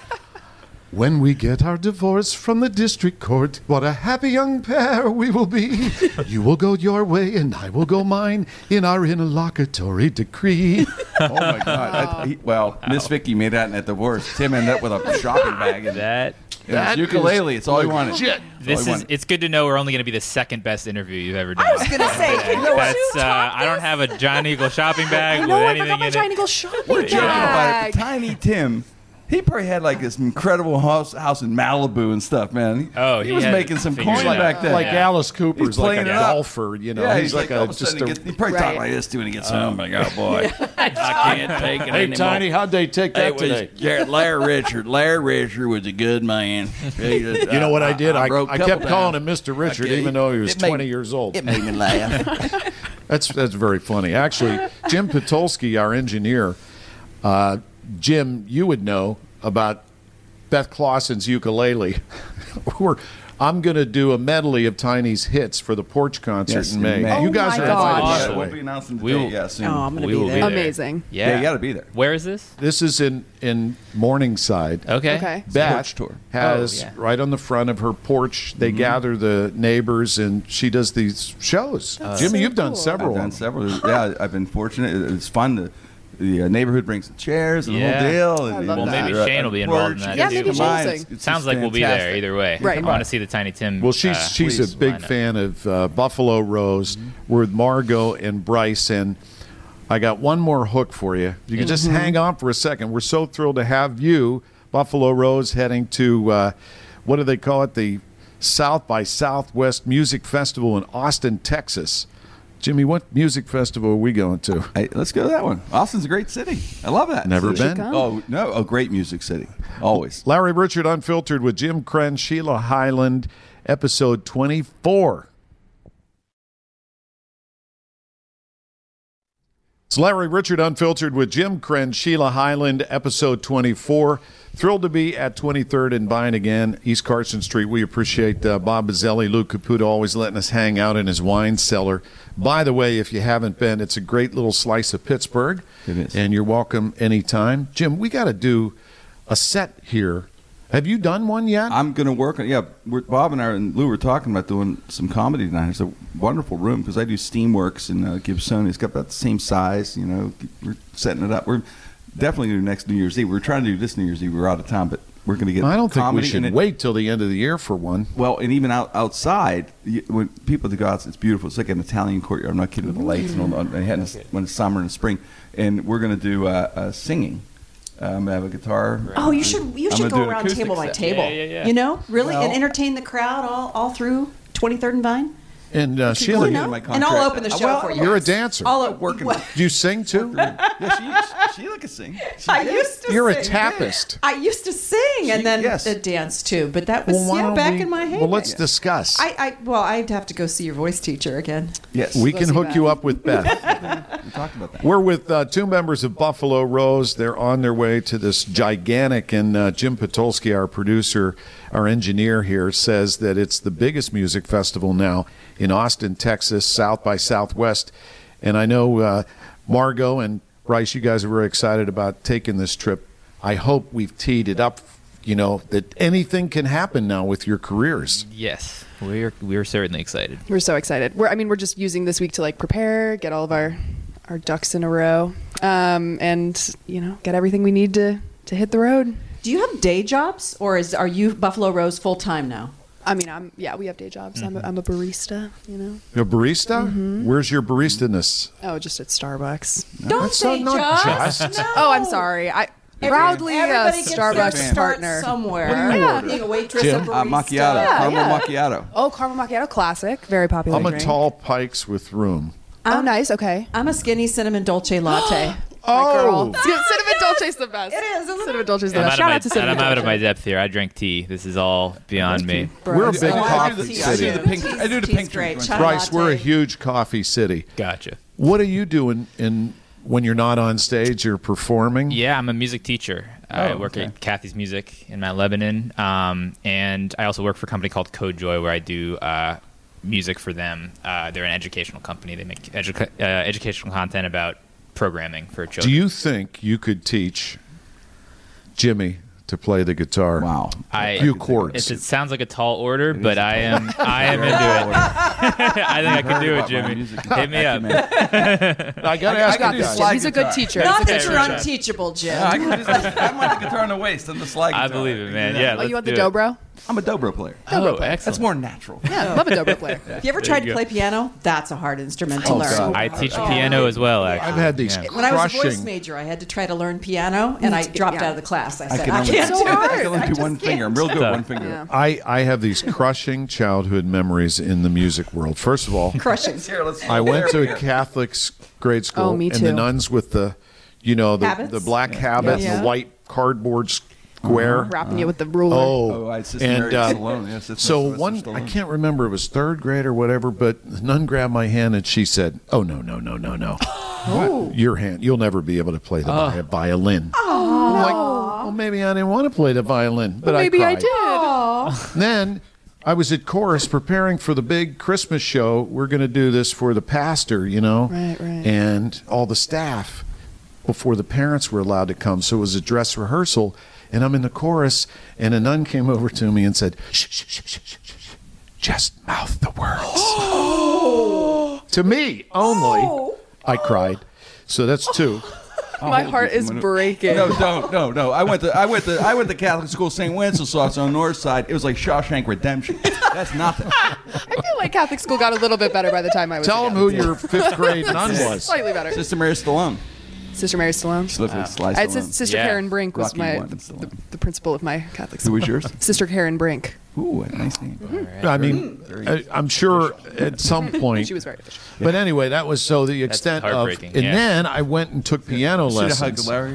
E: when we get our divorce from the district court, what a happy young pair we will be. You will go your way and I will go mine in our interlocutory decree.
G: Oh my God! I, he, well, Miss Vicky made that in that divorce. Tim ended up with a shopping bag and
F: That
G: it was
E: That
G: ukulele.
E: is
G: It's all he wanted.
E: legit.
G: It's all
F: this
G: he
F: is.
G: wanted.
F: It's good to know we're only going to be the second best interview you've ever done.
I: I was gonna say, can you
F: That's.
I: two
F: Uh,
I: top
F: I don't have a Giant Eagle shopping bag with
H: No, I
F: anything
H: forgot my
F: in
H: Giant
F: it.
H: Eagle shopping
G: What did you think about
H: bag.
G: it? Tiny Tim. He probably had like this incredible house, house in Malibu and stuff, man. He,
F: Oh,
G: he,
F: he
G: was
F: had
G: making some
F: figured
G: coin
F: it out.
G: back then.
E: Like
F: Yeah.
E: Alice Cooper's
G: He's
E: like
G: playing
E: a
G: it up.
E: golfer, you know.
G: Yeah,
E: he's, like,
G: all
E: a
G: of a
E: just
G: sudden
E: a.
G: he, gets, he probably
H: Right.
G: talked like this too, and he gets home. Like, oh boy, I can't take it
E: Hey,
G: anymore.
E: Tiny, how'd they take that
J: It was
E: today?
J: Jared, Larry Richard. Larry Richard was a good man. He just-
E: You know what I did? I,
J: broke a
E: I
J: couple
E: kept calling
J: times.
E: him Mister Richard,
J: Okay.
E: even though he was
J: It made-
E: twenty years old.
J: It made me laugh.
E: That's that's very funny. Actually, Jim Patulski, our engineer, uh, Jim, you would know about Beth Clausen's ukulele. We're, I'm going to do a medley of Tiny's hits for the Porch concert
G: Yes,
E: in
G: in
E: May.
G: May.
E: You
I: Oh
E: guys
I: my
E: are
I: God.
E: invited, by
F: Awesome.
E: the
G: We'll
E: way.
G: be announcing
F: We
G: today.
F: will-
G: Yeah, soon.
I: Oh, I'm gonna
F: We
I: be
F: will
I: there.
F: be there.
H: Amazing.
F: Yeah,
G: Yeah, you got to be there.
F: Where is this?
E: This is in in Morningside.
F: Okay.
H: Okay.
E: Beth
G: Porch tour.
E: has
F: Oh, yeah.
E: right on the front of her porch. They gather the neighbors, and she does these shows. Jimmy,
H: so
E: you've done
H: cool.
E: several.
G: I've done
E: of them.
G: several. Yeah, I've been fortunate. It- It's fun. The, the uh, neighborhood brings the chairs and
F: Yeah.
G: the whole deal. And,
H: I love
G: and,
H: that.
F: Maybe
G: uh,
F: Shane will be involved in
G: porch,
F: that,
H: Yeah,
F: too.
H: maybe
G: combined,
H: Shane's
G: it's-
H: thing.
G: it's
F: Sounds
G: just
F: like we'll be there
G: fantastic.
F: either way.
H: Right.
F: I want to see the Tiny Tim.
E: Well, she's
F: uh,
E: she's a
F: please
E: big
F: lineup.
E: fan of uh, Buffalo Rose. We're with Margot and Bryce, and I got one more hook for you. You can just hang on for a second. We're so thrilled to have you, Buffalo Rose, heading to, uh, what do they call it, the South by Southwest Music Festival in Austin, Texas. Jimmy, what music festival are we going to?
G: Hey, let's go to that one. Austin's a great city. I love that.
E: Never
G: city.
E: been.
G: Oh, no, a great music city. Always.
E: Larry Richard Unfiltered with Jim Krenn, Sheila Highland, episode twenty-four. It's Larry Richard Unfiltered with Jim Krenn, Sheila Highland, episode twenty-four. Thrilled to be at twenty-third and Vine again, East Carson Street. We appreciate uh, Bob Bazzelli, Lou Caputo, always letting us hang out in his wine cellar. By the way, if you haven't been, it's a great little slice of Pittsburgh.
G: It is.
E: And you're welcome anytime. Jim, we got to do a set here. Have you done one yet?
G: I'm going to work on Yeah, we're, Bob and I and Lou were talking about doing some comedy tonight. It's a wonderful room because I do Steamworks in uh, Gibsonia. It's got about the same size. You know, we're setting it up. We're definitely going to do next New Year's Eve. We were trying to do this New Year's Eve. We were out of town, but we're going to get
E: I don't think we
G: comedy
E: should
G: in it.
E: wait till the end of the year for one.
G: Well, and even out, outside, you, when people to go out, it's beautiful. It's like an Italian courtyard. I'm not kidding, with the lights and all that. I had in, when it's summer and spring. And we're going to do uh, uh, singing. Um, I have a guitar.
I: Oh, you should you
G: I'm
I: should
G: gonna do
I: go
G: an
I: around
G: acoustic
I: table by
G: set.
I: table.
F: Yeah, yeah, yeah.
I: You know, really,
G: Well-
I: and entertain the crowd all, all through twenty-third and Vine.
E: And uh,
I: You
E: Sheila,
I: know,
G: my
I: and I'll
G: contract.
I: open the show
G: Well,
I: for you.
E: you're a dancer.
I: All o-
G: Working.
I: what?
E: Do you sing too?
G: Yeah, she, she can sing. She
I: I
G: did.
I: used to
E: You're a
I: sing.
E: tapist.
I: I used to sing and then
G: yes.
I: the dance too, but that was
E: Well, why
I: yeah
E: don't
I: back
E: we-
I: in my heyday.
E: Well, let's discuss.
I: I, I well, I'd have to go see your voice teacher again.
G: Yes.
E: we can
H: see
E: hook
H: that.
E: you up with Beth.
G: We talked about that.
E: We're with uh, two members of Buffalo Rose. They're on their way to this gigantic, and uh, Jim Patulski, our producer, our engineer here, says that it's the biggest music festival now in Austin, Texas, South by Southwest. And I know uh, Margot and Bryce, you guys are very excited about taking this trip. I hope we've teed it up, you know, that anything can happen now with your careers.
F: Yes, we're we're certainly excited.
H: We're so excited. We're, I mean, we're just using this week to like prepare, get all of our, our ducks in a row, um, and you know, get everything we need to, to hit the road.
I: Do you have day jobs, or is are you Buffalo Rose full time now?
H: I mean, I'm yeah, we have day jobs. I'm, a, I'm a barista, you know.
E: A barista?
H: Mm-hmm.
E: Where's your barista-ness?
H: Oh, just at Starbucks.
I: Don't
E: That's
I: say
E: not- not
I: just.
E: just.
I: No.
H: Oh, I'm sorry. I proudly a
I: Everybody gets their
H: Starbucks
I: start
H: partner.
I: somewhere.
G: What do you
I: Yeah.
G: order?
I: Being a waitress,
E: Jim?
I: a barista.
G: Uh, macchiato. Caramel
H: yeah.
G: macchiato.
H: Oh, caramel macchiato, classic, very popular.
E: I'm a
H: drink.
E: tall Pikes with room.
H: Oh, nice. Okay.
I: I'm a skinny cinnamon dolce latte.
E: Oh,
H: Cinnamon dolce's the best.
I: It is, isn't it?
H: Cinnamon dolce's the
F: I'm
H: best.
F: out,
H: Shout
F: of my,
H: out to cinnamon
F: I'm out of
H: dolce.
F: my depth here. I drink tea. This is all beyond me.
E: we're a big
G: Oh, I do
E: coffee
G: the tea. I
E: city.
G: do the pink. I do the
I: Tea's
G: pink
I: great.
G: drink.
I: Chai
E: Bryce, we're a
I: latte.
E: huge coffee city.
F: Gotcha.
E: What are you doing in when you're not on stage? You're performing.
F: Yeah, I'm a music teacher. I
G: Oh,
F: work
G: okay.
F: at Kathy's Music in Mount Lebanon, um, and I also work for a company called Code Joy, where I do uh, music for them. Uh, they're an educational company. They make educa- uh, educational content about programming for
E: Do
F: children.
E: you think you could teach Jimmy to play the guitar?
G: Wow.
F: I-
E: a few
F: It's,
E: chords.
F: it sounds like a tall order, but I am I am into it. I think I can do it,
G: about my
F: Jimmy.
G: music
F: Hit me up.
E: I got to ask
G: I
E: you
G: do
E: guys.
G: slide
H: He's a good
G: guitar.
H: teacher.
I: Not
H: He's a
I: that
H: good
I: you're
H: teacher.
I: unteachable, Jim.
G: Yeah, I can just, I'm like the guitar on the waist. I'm the slide guitar.
F: I believe it, man. Yeah.
H: Oh,
F: let's
H: you want the
F: do it.
H: dobro?
G: I'm a dobro player.
F: Oh, excellent.
G: That's more natural.
H: Yeah, love a dobro player.
I: Have you ever
F: There
I: tried
F: you
I: to
F: go.
I: play piano? That's a hard instrument to
G: Oh,
I: learn.
G: God.
F: I teach piano as well. Actually,
E: I've had these
F: Yeah.
I: When I was a voice
E: crushing.
I: major, I had to try to learn piano, and I dropped
H: Yeah.
I: out of the class. I
G: I
I: said,
G: can
I: I,
G: only,
I: can't
H: so
I: do
H: hard.
I: it.
G: I can only
I: I
G: do
I: just
G: one
I: can't.
G: finger. I'm real good with
F: Tough.
G: one finger.
H: Yeah.
E: I, I have these crushing childhood memories in the music world. First of all,
I: Crushing.
G: Here, let's-
E: I went to
G: Here.
E: a Catholic s- grade school,
H: Oh, me
E: and the
H: too.
E: nuns with the, you know, the,
I: Habits?
E: the black habit
I: Yeah.
E: and the white cardboard square.
H: Wrapping you with the ruler.
E: Oh,
G: Oh, I Sister
E: and
G: Mary
E: uh,
G: Stallone. Yes, that's
E: so
G: Sylvester
E: one,
G: Stallone.
E: I can't remember. It was third grade or whatever, but the nun grabbed my hand and she said, "Oh no, no, no, no, no! Your hand, you'll never be able to play the vi- violin." I'm like, well, maybe I didn't want to play the violin, but
H: Maybe
E: I
H: I
E: cried.
H: did.
E: Then I was at chorus preparing for the big Christmas show. We're going to do this for the pastor, you know,
H: Right, right.
E: and all the staff before the parents were allowed to come. So it was a dress rehearsal, and I'm in the chorus, and a nun came over to me and said, shh, shh, shh, shh, shh, shh. Just mouth the words. To me only. I cried. So that's two.
H: My heart is breaking.
J: No, don't, no, no. I went to I went to I went to Catholic school, Saint Wenceslas on the north side. It was like Shawshank Redemption. That's nothing.
H: I feel like Catholic school got a little bit better by the time I was.
E: Tell
H: a
E: them who
H: Catholic
E: your fifth grade nun
H: school.
E: was.
H: Slightly better.
J: Sister Mary Stallone.
H: Sister Mary Stallone.
J: She lived with Sly
H: I had
J: Stallone.
H: Sister
F: Yeah.
H: Karen Brink was
J: Rocky
H: my
J: one,
H: the,
J: Stallone.
H: the, the principal of my Catholic school.
J: Who was yours?
H: Sister Karen Brink.
J: Ooh, a nice name.
E: I mean, I, I'm sure at some point.
H: She was very efficient.
E: But anyway, that was so the extent of.
F: heartbreaking,
E: And
F: yeah.
E: then I went and took piano
J: Should have hugged
E: lessons.
J: Larry.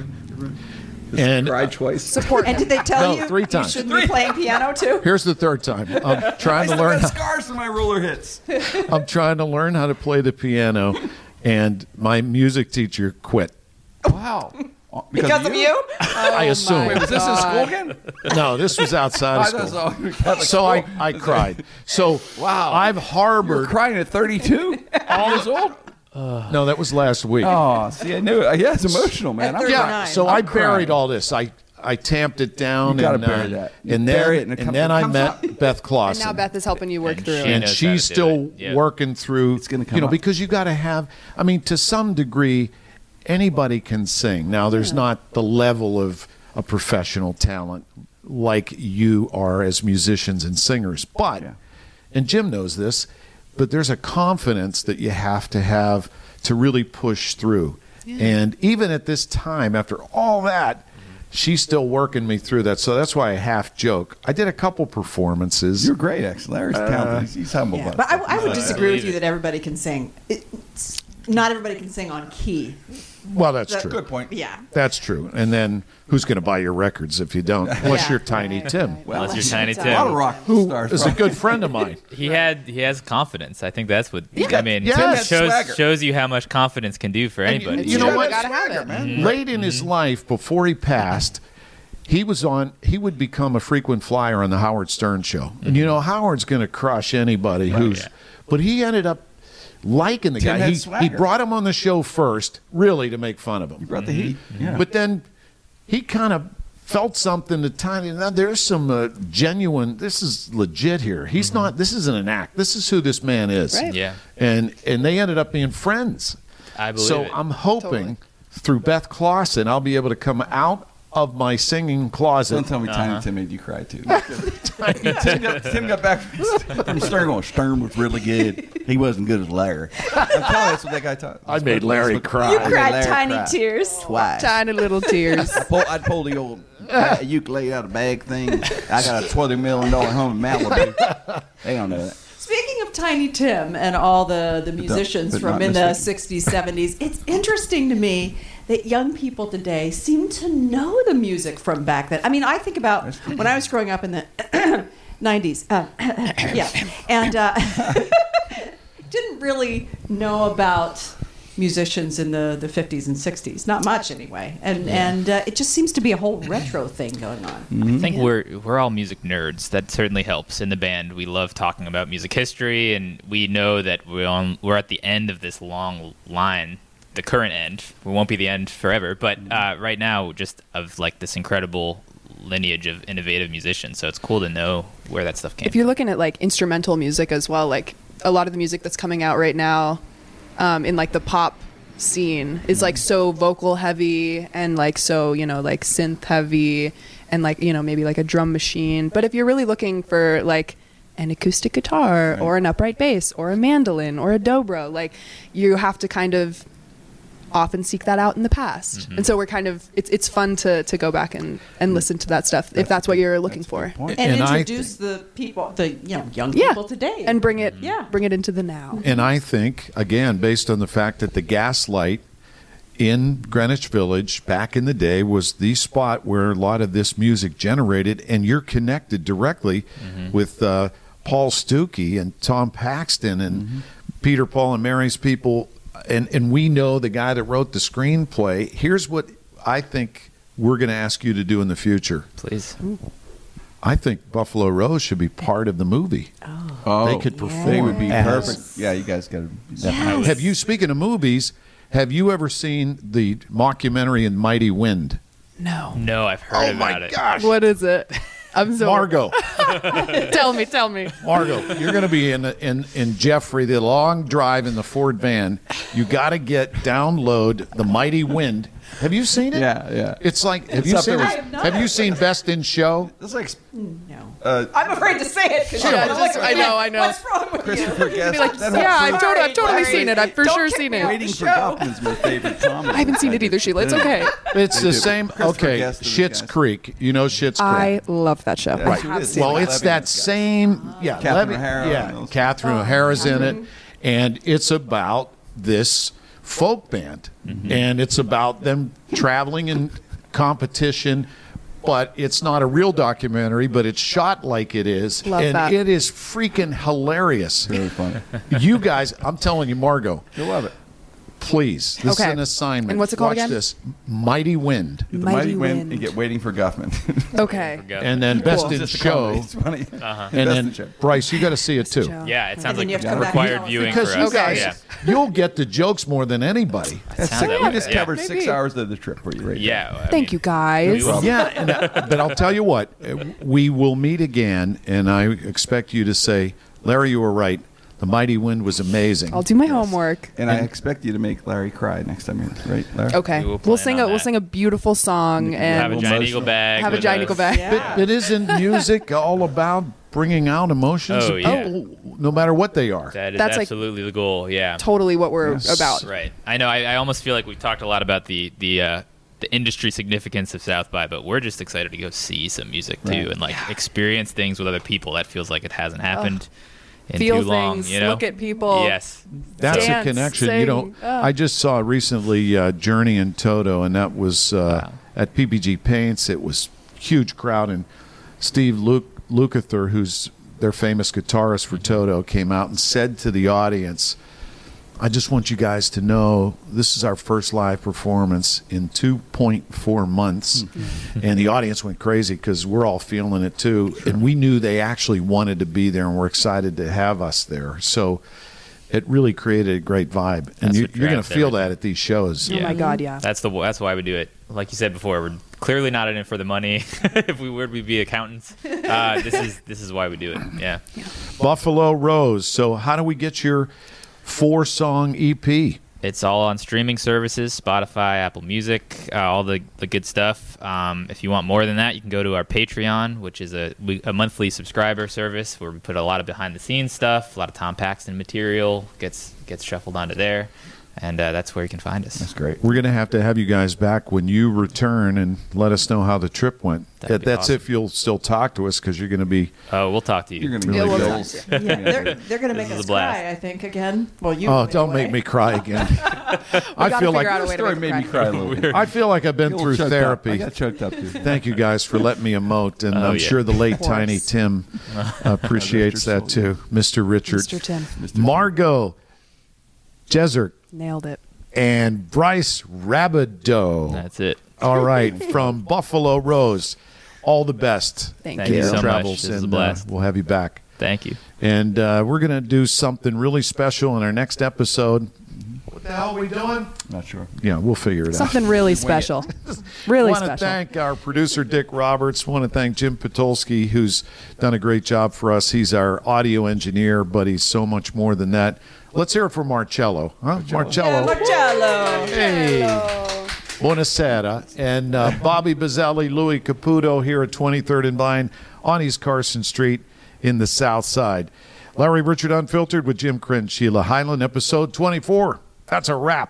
E: And
J: Cried twice.
H: Support.
I: And did they tell
E: No,
I: you
E: three
I: you
E: times.
I: shouldn't be playing piano too?
E: here's the third time. I'm trying to
J: I
E: learn.
J: got
E: How,
J: scars from my roller hits.
E: I'm trying to learn how to play the piano, and my music teacher quit.
J: Wow.
I: Because of you?
E: I assume.
J: Wait, was this in school again?
E: No, this was outside
J: I
E: of
J: thought
E: school.
J: it was all Catholic
E: So I,
J: school.
E: I cried. So
J: Wow.
E: I've
J: You were
E: harbored.
J: crying at thirty-two years old?
E: No, that was last week.
J: Oh, see, I knew it. Yeah, it's emotional, man.
I: At
J: I'm
E: yeah.
I: thirty-nine.
E: So
J: I'm
E: I buried
J: crying.
E: all this. I I tamped it down.
J: You gotta
E: and,
J: bury
E: uh,
J: that. You
E: And then,
J: bury it and it
E: and
J: comes-
E: then
J: it
E: I
J: comes
E: met
J: up.
E: Beth Clausen.
H: And now Beth is helping you work
F: And
H: through
F: she
H: it.
E: and
F: knows how
E: she's
F: to do
E: still
F: it. Yeah.
E: working through.
J: It's gonna come
E: you know,
J: up.
E: because you got to have. I mean, to some degree, anybody can sing. Now, there's not the level of a professional talent like you are as musicians and singers, but
J: Yeah.
E: and Jim knows this, but there's a confidence that you have to have to really push through. And even at this time, after all that, she's still working me through that. So that's why I half joke. I did a couple performances.
J: You're great, actually. Larry's talented. He's, he's humble.
I: Yeah,
J: about
I: but
J: it.
I: I, I would disagree with you that everybody can sing. It's, not everybody can sing on key.
E: Well, that's
I: That-
E: true.
J: Good point.
I: Yeah.
E: That's true. And then who's going to buy your records if you don't? Unless
I: Yeah.
E: you're Tiny Tim.
J: Well,
F: Unless you're Tiny
J: a lot of
F: Tim.
J: rock
E: Who
J: stars.
E: is a good friend of mine.
F: He had he has confidence. I think that's what
E: Yeah.
F: I mean.
E: Yes.
F: it shows
J: Swagger.
F: shows you how much confidence can do for
E: And you-
F: anybody.
E: you know what?
H: Gotta have it.
J: man.
E: Late in his life, before he passed, he was on. He would become a frequent flyer on the Howard Stern show, and you know Howard's going to crush anybody who's.
F: yeah.
E: But he ended up liking the
J: Tim
E: guy.
J: had
E: He, he
J: swagger.
E: brought him on the show first, really to make fun of him.
J: You brought the heat. Yeah.
E: But then he kind of felt something to Tiny. Now there's some uh, genuine. This is legit here. He's not. This isn't an act. This is who this man is.
H: Right.
F: Yeah.
E: And and they ended up being friends.
F: I believe
E: So
F: it.
E: I'm hoping
H: Totally.
E: through Beth Clausen, I'll be able to come out of my singing closet.
J: Don't tell me
F: Uh-huh.
J: Tiny Tim made you cry too. Tim, got, Tim got back from Stern going, Stern was really good. He wasn't good as Larry. I'm telling you, that's what that guy taught.
E: I made Larry cry.
I: You
E: I made
I: cried
J: Larry
I: tiny
J: cry.
I: tears.
J: Twice.
H: Tiny little tears.
J: I pull, I'd pull the old uh, ukulele out of bag thing. I got a twenty million dollar home in Malibu. They don't know that.
I: Speaking of Tiny Tim and all the, the musicians
J: but
I: from
J: not
I: in the
J: mistaken.
I: sixties, seventies, it's interesting to me that young people today seem to know the music from back then. I mean, I think about when I was growing up in the nineties. Uh, yeah. And uh, didn't really know about musicians in the, the fifties and sixties. Not much, anyway. And and uh, it just seems to be a whole retro thing going on.
F: I think we're we're all music nerds. That certainly helps in the band. We love talking about music history, and we know that we're on we're at the end of this long line. The current end. We won't be the end forever, but uh, right now, just of like this incredible lineage of innovative musicians. So it's cool to know where that stuff came.
H: If you're looking at like instrumental music as well, like a lot of the music that's coming out right now um, in like the pop scene is like so vocal heavy and like so, you know, like synth heavy and like, you know, maybe like a drum machine. But if you're really looking for like an acoustic guitar
J: Right.
H: or an upright bass or a mandolin or a dobro, like you have to kind of often seek that out in the past.
F: Mm-hmm.
H: And so we're kind of it's it's fun to to go back and and listen to that stuff if that's what you're looking
J: That's a
H: for.
J: good point.
I: And,
E: And I
I: introduce the people, the you know young
H: Yeah.
I: people today.
H: And bring it
I: Yeah.
H: bring it into the now.
E: And I think, again, based on the fact that the Gaslight in Greenwich Village back in the day was the spot where a lot of this music generated, and you're connected directly with uh, Paul Stuckey and Tom Paxton and Peter, Paul, and Mary's people. And, and we know the guy that wrote the screenplay. Here's what I think we're going to ask you to do in the future.
F: Please.
E: I think Buffalo Rose should be part of the movie.
J: Oh,
E: They could perform
J: They would be
E: as-
J: perfect. Yeah, you guys got to.
E: Have you, speaking of movies, have you ever seen the mockumentary in Mighty Wind?
H: No.
F: No, I've heard
E: Oh
F: about
E: my
F: it.
E: gosh.
H: What is it? I'm so
E: Margot.
H: tell me, tell me.
E: Margot, you're going to be in in in Jeffrey, the long drive in the Ford van. You got to get download the Mighty Wind. Have you seen it?
J: Yeah, yeah.
E: It's like, have
J: It's
E: you
J: up
E: seen
J: there
I: I
E: it?
I: have not.
E: Have you seen Best in Show?
J: It's like
I: No.
J: uh,
I: I'm afraid to say it because
H: Yeah, just- I know, I know.
I: What's wrong with
J: Christopher
I: you?
J: Guest.
H: Be like,
J: that whole
H: yeah,
J: crew-
H: I've, tot- I've totally
I: Sorry,
H: seen it. I've for
I: Don't
H: sure
I: kick
H: seen
I: me
H: it.
I: out.
J: Waiting
I: the
J: for
I: show.
J: Guffman's my favorite comedy.
H: I haven't seen it either, Sheila. It's okay.
E: It's
J: They
E: the
J: do.
E: same.
J: Christopher
E: Okay,
J: Guest and those
E: Schitt's
J: guys.
E: Creek. You know Schitt's Creek.
H: I love that show.
J: Yeah,
E: Right.
J: she is.
E: Well,
J: Yeah.
E: it's
J: Levy
E: that
J: and those guys.
E: same. Yeah,
J: Catherine
E: Levy-
J: O'Hara and
E: Yeah,
J: those-
E: Catherine O'Hara's in it, and it's about this folk band, and it's about them traveling in competition. But it's not a real documentary, but it's shot like it is,
H: Love
E: and
H: that.
E: it is freaking hilarious.
J: Very funny.
E: You guys, I'm telling you, Margot,
J: You'll love it.
E: please. This
H: Okay.
E: is an assignment.
H: And what's it called
E: Watch
H: again?
E: this, Mighty Wind,
J: The
H: Mighty
J: Mighty Wind
H: Wind.
J: and get Waiting for Guffman.
H: Okay.
E: and then Best
H: Cool.
E: in
J: It's just a
E: Show,
J: comedy. It's funny.
E: and
J: Best
E: then
J: in Show.
E: Bryce, you got to see it too.
H: Show.
F: Yeah, it sounds
I: And then
F: like
I: you have to come back
F: required
I: and tell us
F: viewing
E: Because
F: for
E: you
F: us.
E: guys,
F: Yeah.
E: you'll get the jokes more than anybody.
J: That's
F: sounds
J: six,
F: that
J: we
F: way,
J: just
F: yeah.
J: covered six
H: Maybe.
J: hours of the trip for you, right?
F: Yeah. I
H: Thank
F: mean,
H: you, guys.
F: No problem.
E: Yeah, and, uh, but I'll tell you what, uh, we will meet again, and I expect you to say, Larry, you were right. The Mighty Wind was amazing.
H: I'll do my homework.
J: And I expect you to make Larry cry next time you're right, Larry?
H: Okay.
F: We will
H: We'll
F: plan
H: sing
F: on
H: a we'll
F: that.
H: sing a beautiful song and
F: Have a
J: We'll
F: giant
J: motion
F: eagle
J: it.
F: bag.
H: have a
F: with
H: giant
F: us.
H: eagle bag.
I: Yeah.
E: But isn't music all about bringing out emotions
F: Oh,
E: of
F: yeah.
E: people, no matter what they are?
F: That is
H: That's like-
F: absolutely the goal. Yeah.
H: Totally what we're
E: Yes.
H: about.
F: Right. I know. I, I almost feel like we've talked a lot about the the uh, the industry significance of South by, but we're just excited to go see some music too
J: Right.
F: and like experience things with other people. That feels like it hasn't happened in
H: Feel
F: too long.
H: things,
F: You know.
H: look at people.
F: Yes.
E: That's
H: Dance,
E: a connection.
H: sing.
E: You know,
H: Oh.
E: I just saw recently uh, Journey and Toto, and that was uh,
F: Wow.
E: at P P G Paints. It was huge crowd, and Steve Luke, Lukather, who's their famous guitarist for Toto, came out and said to the audience, I just want you guys to know this is our first live performance in two point four months. And the audience went crazy because we're all feeling it too. And we knew they actually wanted to be there and we're excited to have us there. So it really created a great vibe. And
F: That's
E: you,
F: what
E: you're going to
F: drives
E: feel
F: everything.
E: that at these shows.
H: Oh my God, yeah.
F: That's the that's why we do it. Like you said before, we're clearly not in it for the money. If we were, we'd be accountants. Uh, this is this is why we do it. Yeah.
E: Buffalo Rose. So how do we get your four-song E P?
F: It's all on streaming services, Spotify, Apple Music, uh, all the, the good stuff. Um, if you want more than that, you can go to our Patreon, which is a, we- a monthly subscriber service where we put a lot of behind-the-scenes stuff, a lot of Tom Paxton material gets gets shuffled onto there, and uh, that's where you can find us.
J: That's great.
E: We're going to have to have you guys back when you return and let us know how the trip went.
F: That'd
E: That,
F: be
E: that's
F: awesome.
E: if you'll still talk to us because you're going to be.
F: Oh, we'll talk to you.
J: You're going to
E: Really
J: really
E: good.
J: goals.
I: Yeah, they're they're going to make
F: This is
I: us
F: a blast.
I: cry, I think, again. Well, you.
E: Oh, don't
I: anyway.
E: make me cry again. I
H: gotta
E: feel like
H: figure out a way to
J: Story
H: make
J: made
H: them
J: me cry a little bit.
E: I feel like I've been
J: Feel
E: through
J: choked up.
E: therapy.
J: I got choked up too.
E: Thank you guys for letting me emote, and
F: Oh,
E: I'm
F: yeah.
E: sure the late
H: Of course.
E: Tiny Tim appreciates
J: Richard
E: that too, Mister Richard,
H: Mister Tim.
E: Margot, Jezer,
H: Nailed it.
E: and Bryce Rabideau.
F: That's it.
E: All right, from Buffalo Rose. All the best.
H: Thank
F: Thank
H: you.
F: you
E: in
F: so much.
E: travels,
F: This is a
E: and
F: blast.
E: Uh, we'll have you back.
F: Thank you.
E: And uh, we're going to do something really special in our next episode. What the hell are we doing?
J: Not sure.
E: Yeah, we'll figure it out.
H: Something really special. Really
E: want to
H: special.
E: thank our producer Dick Roberts. Want to thank Jim Patulski, who's done a great job for us. He's our audio engineer, but he's so much more than that. Let's hear it from Marcello. Huh? Marcello.
I: Marcello.
E: Hey. Buonasera. And uh, Bobby Bazzelli, Louis Caputo here at twenty-third and Vine on East Carson Street in the South Side. Larry Richard Unfiltered with Jim Crenn, Sheila Highland, episode twenty-four. That's a wrap.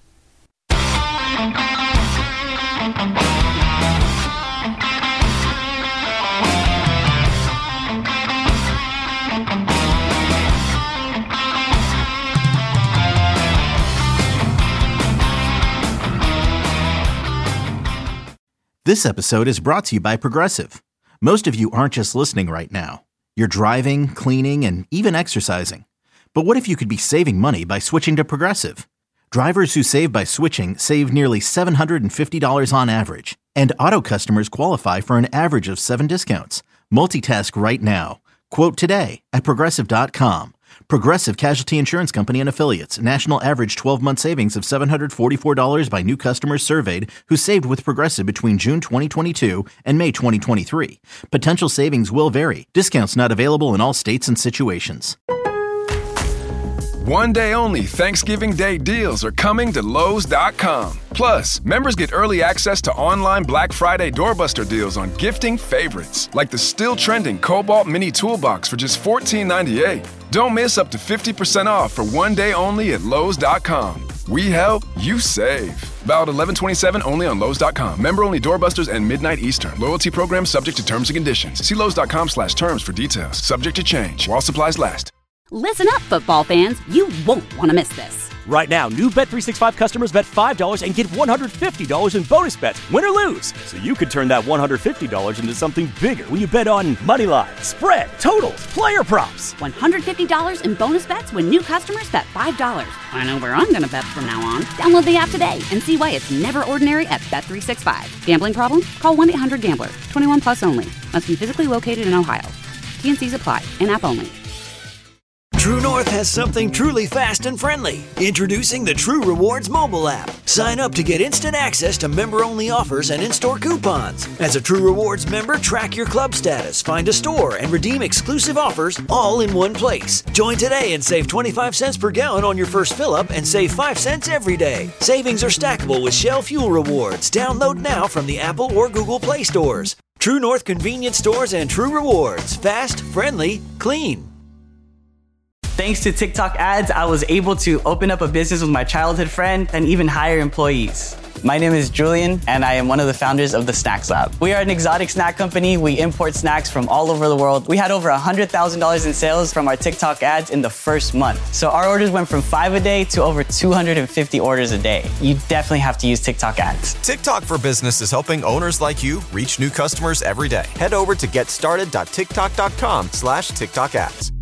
A: This episode is brought to you by Progressive. Most of you aren't just listening right now. You're driving, cleaning, and even exercising. But what if you could be saving money by switching to Progressive? Drivers who save by switching save nearly seven hundred fifty dollars on average. And auto customers qualify for an average of seven discounts. Multitask right now. Quote today at Progressive dot com. Progressive Casualty Insurance Company and Affiliates. National average twelve-month savings of seven hundred forty-four dollars by new customers surveyed who saved with Progressive between June twenty twenty-two and May twenty twenty-three. Potential savings will vary. Discounts not available in all states and situations.
B: One day only Thanksgiving Day deals are coming to Lowe's dot com. Plus, members get early access to online Black Friday doorbuster deals on gifting favorites, like the still trending Cobalt Mini Toolbox for just fourteen ninety-eight. Don't miss up to fifty percent off for one day only at Lowe's dot com. We help, you save. Valid eleven twenty-seven only on Lowe's dot com. Member only doorbusters and midnight Eastern. Loyalty program subject to terms and conditions. See Lowe's dot com slash terms for details. Subject to change while supplies last.
C: Listen up, football fans. You won't want to miss this.
D: Right now, new Bet three sixty-five customers bet five dollars and get one hundred fifty dollars in bonus bets, win or lose. So you could turn that one hundred fifty dollars into something bigger when you bet on money line, spread, totals, player props.
C: one hundred fifty dollars in bonus bets when new customers bet five dollars. I know where I'm going to bet from now on. Download the app today and see why it's never ordinary at Bet three sixty-five. Gambling problem? Call one eight hundred gambler. twenty-one plus only. Must be physically located in Ohio. T and Cs apply. In-app only.
K: True North has something truly fast and friendly. Introducing the True Rewards mobile app. Sign up to get instant access to member-only offers and in-store coupons. As a True Rewards member, track your club status, find a store, and redeem exclusive offers all in one place. Join today and save twenty-five cents per gallon on your first fill-up and save five cents every day. Savings are stackable with Shell Fuel Rewards. Download now from the Apple or Google Play stores. True North convenience stores and True Rewards. Fast, friendly, clean.
L: Thanks to TikTok ads, I was able to open up a business with my childhood friend and even hire employees. My name is Julian, and I am one of the founders of the Snacks Lab. We are an exotic snack company. We import snacks from all over the world. We had over one hundred thousand dollars in sales from our TikTok ads in the first month. So our orders went from five a day to over two hundred fifty orders a day. You definitely have to use TikTok ads.
M: TikTok for Business is helping owners like you reach new customers every day. Head over to getstarted dot tiktok dot com slash TikTok ads.